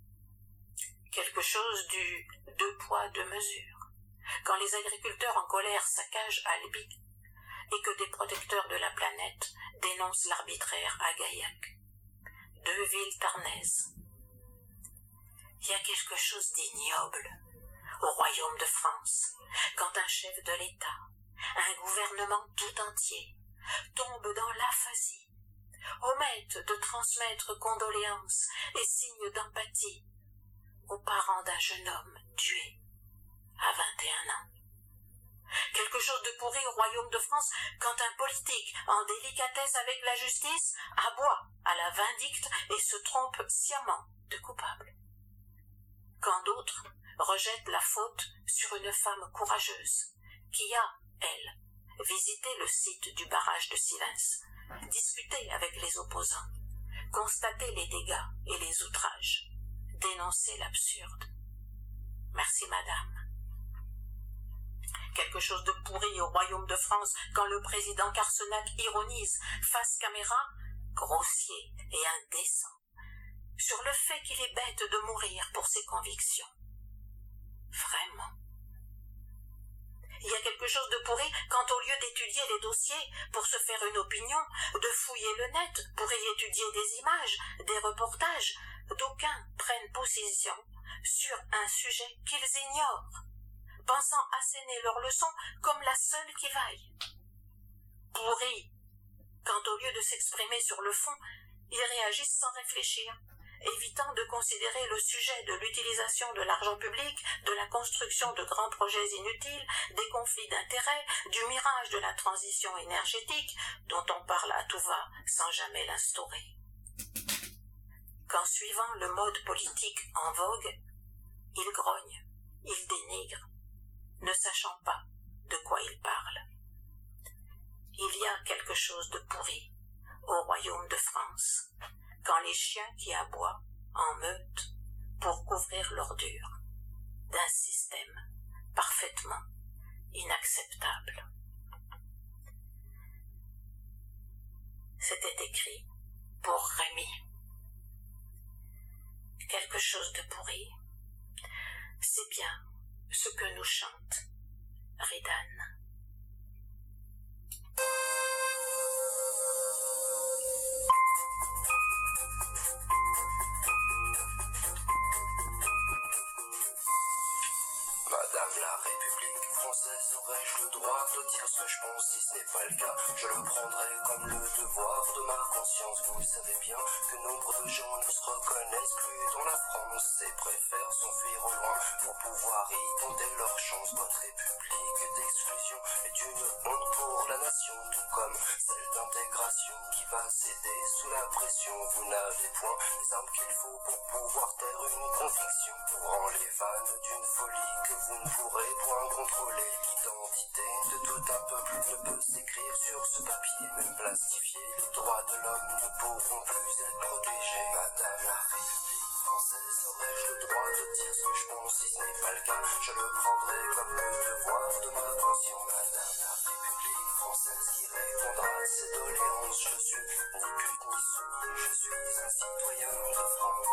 Quelque chose du 2 poids 2 mesures, quand les agriculteurs en colère saccagent Albi, et que des protecteurs de la planète dénoncent l'arbitraire à Gaillac. 2 villes tarnaises. Il y a quelque chose d'ignoble au royaume de France, quand un chef de l'État, un gouvernement tout entier, tombe dans l'aphasie, omette de transmettre condoléances et signes d'empathie aux parents d'un jeune homme tué à 21 ans. Quelque chose de pourri au royaume de France quand un politique en délicatesse avec la justice aboie à la vindicte et se trompe sciemment de coupable. Quand d'autres rejettent la faute sur une femme courageuse qui a, elle, visiter le site du barrage de Sivens, discuter avec les opposants, constater les dégâts et les outrages, dénoncer l'absurde. Merci, madame. Quelque chose de pourri au royaume de France quand le président Carcenac ironise, face caméra, grossier et indécent, sur le fait qu'il est bête de mourir pour ses convictions. Vraiment. Il y a quelque chose de pourri quand au lieu d'étudier les dossiers pour se faire une opinion, de fouiller le net pour y étudier des images, des reportages, d'aucuns prennent position sur un sujet qu'ils ignorent, pensant asséner leur leçon comme la seule qui vaille. Pourri quand au lieu de s'exprimer sur le fond, ils réagissent sans réfléchir, évitant de considérer le sujet de l'utilisation de l'argent public, de la construction de grands projets inutiles, des conflits d'intérêts, du mirage de la transition énergétique, dont on parle à tout va sans jamais l'instaurer. Qu'en suivant le mode politique en vogue, ils grognent, ils dénigrent, ne sachant pas de quoi ils parlent. Il y a quelque chose de pourri au royaume de France, quand les chiens qui aboient en meute pour couvrir l'ordure d'un système parfaitement inacceptable. C'était écrit pour Rémi. Quelque chose de pourri, c'est bien ce que nous chante Ridan. Madame la République française, aurais-je le droit de dire ce que je pense? Si ce n'est pas le cas, je le prendrai comme le devoir de ma conscience. Vous savez bien que nombre de gens ne se reconnaissent plus dans la France et préfèrent s'enfuir au loin pour pouvoir y tenter leur chance. Votre république d'exclusion est une honte pour la nation, tout comme celle d'intégration qui va céder sous la pression. Vous n'avez point les armes qu'il faut pour pouvoir taire une conviction, couvrant les vannes d'une folie que vous ne pourrez point contrôler. L'identité de tout un peuple ne peut s'écrire sur ce papier, même plastifié. Les droits de l'homme ne pourront plus être protégés. Madame la République française, aurais-je le droit de dire ce que je pense? Si ce n'est pas le cas, je le prendrai comme le devoir de ma conscience. Madame la République française qui répondra à ces doléances, je suis ni pute ni soumis, je suis un citoyen de France.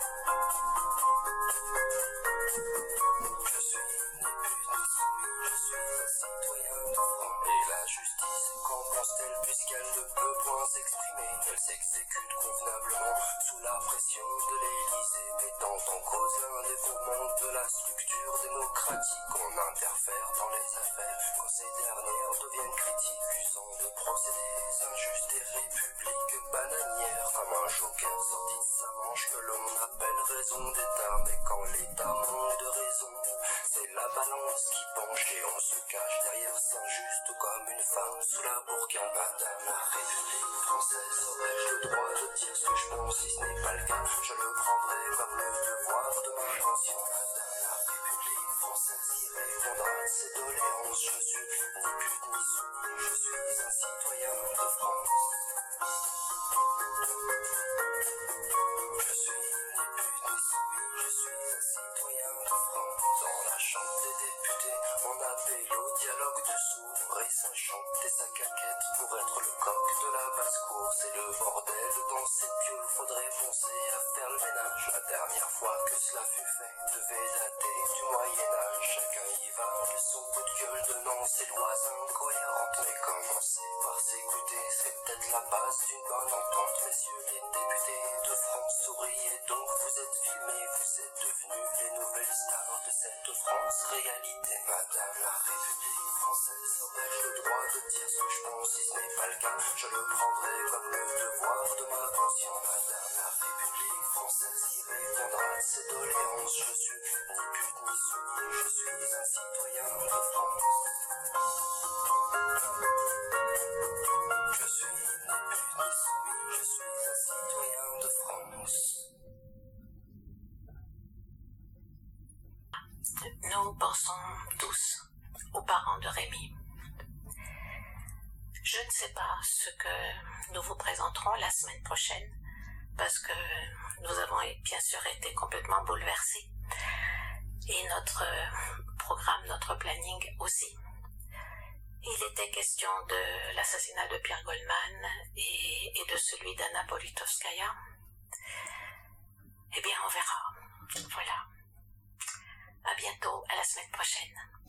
Je suis ni pute ni soumis, je suis un citoyen de France. Et la justice, qu'en pense-t-elle puisqu'elle ne peut point s'exprimer? Elle s'exécute convenablement sous la pression de l'Élysée, mettant en cause l'indépendance de la structure démocratique. On interfère dans les affaires quand ces dernières deviennent critiques, usant de procédés injustes et républiques bananières, comme un joker sorti de sa manche que l'on appelle raison d'État. Mais quand l'État manque de raison, c'est la balance qui penche et on se cache derrière Saint-Just comme une femme sous la burqa. Madame la République française, aurais-je le droit de dire ce que je pense? Si ce n'est pas le cas, je le prendrai comme le devoir de ma conscience. Madame la République française qui répondra à ces doléances, je suis ni pute ni soumis, je suis un citoyen de France. Je suis ni pute ni soumis, je suis un citoyen de France. Dans la chambre des députés, on appelle au dialogue de sourds et ça chante et sa caquette pour être le coq de la basse-cour. C'est le bordel dans cette piole, faudrait penser à faire le ménage. La dernière fois que cela fut fait devait dater du Moyen-Âge. Chacun y va de son bout de gueule, donnant ses lois incohérentes. Mais commencer par s'écouter, c'est peut-être la base d'une bonne entente. Messieurs les députés de France, souriez donc, vous êtes filmés, vous êtes devenus les nouvelles stars de cette France réalité. Madame la République française, aurais-je le droit de dire ce que je pense? Si ce n'est pas le cas, je le prendrai comme le devoir de ma conscience. Madame la République française qui répondra à ces doléances, je suis ni pute ni soumis, je suis un citoyen de France. Je suis ni pute ni soumis, je suis un citoyen de France. Nous pensons tous aux parents de Rémi. Je ne sais pas ce que nous vous présenterons la semaine prochaine, parce que nous avons bien sûr été complètement bouleversés, et notre programme, notre planning aussi. Il était question de l'assassinat de Pierre Goldman et de celui d'Anna Politkovskaya. Eh bien, on verra. Voilà. À bientôt, à la semaine prochaine.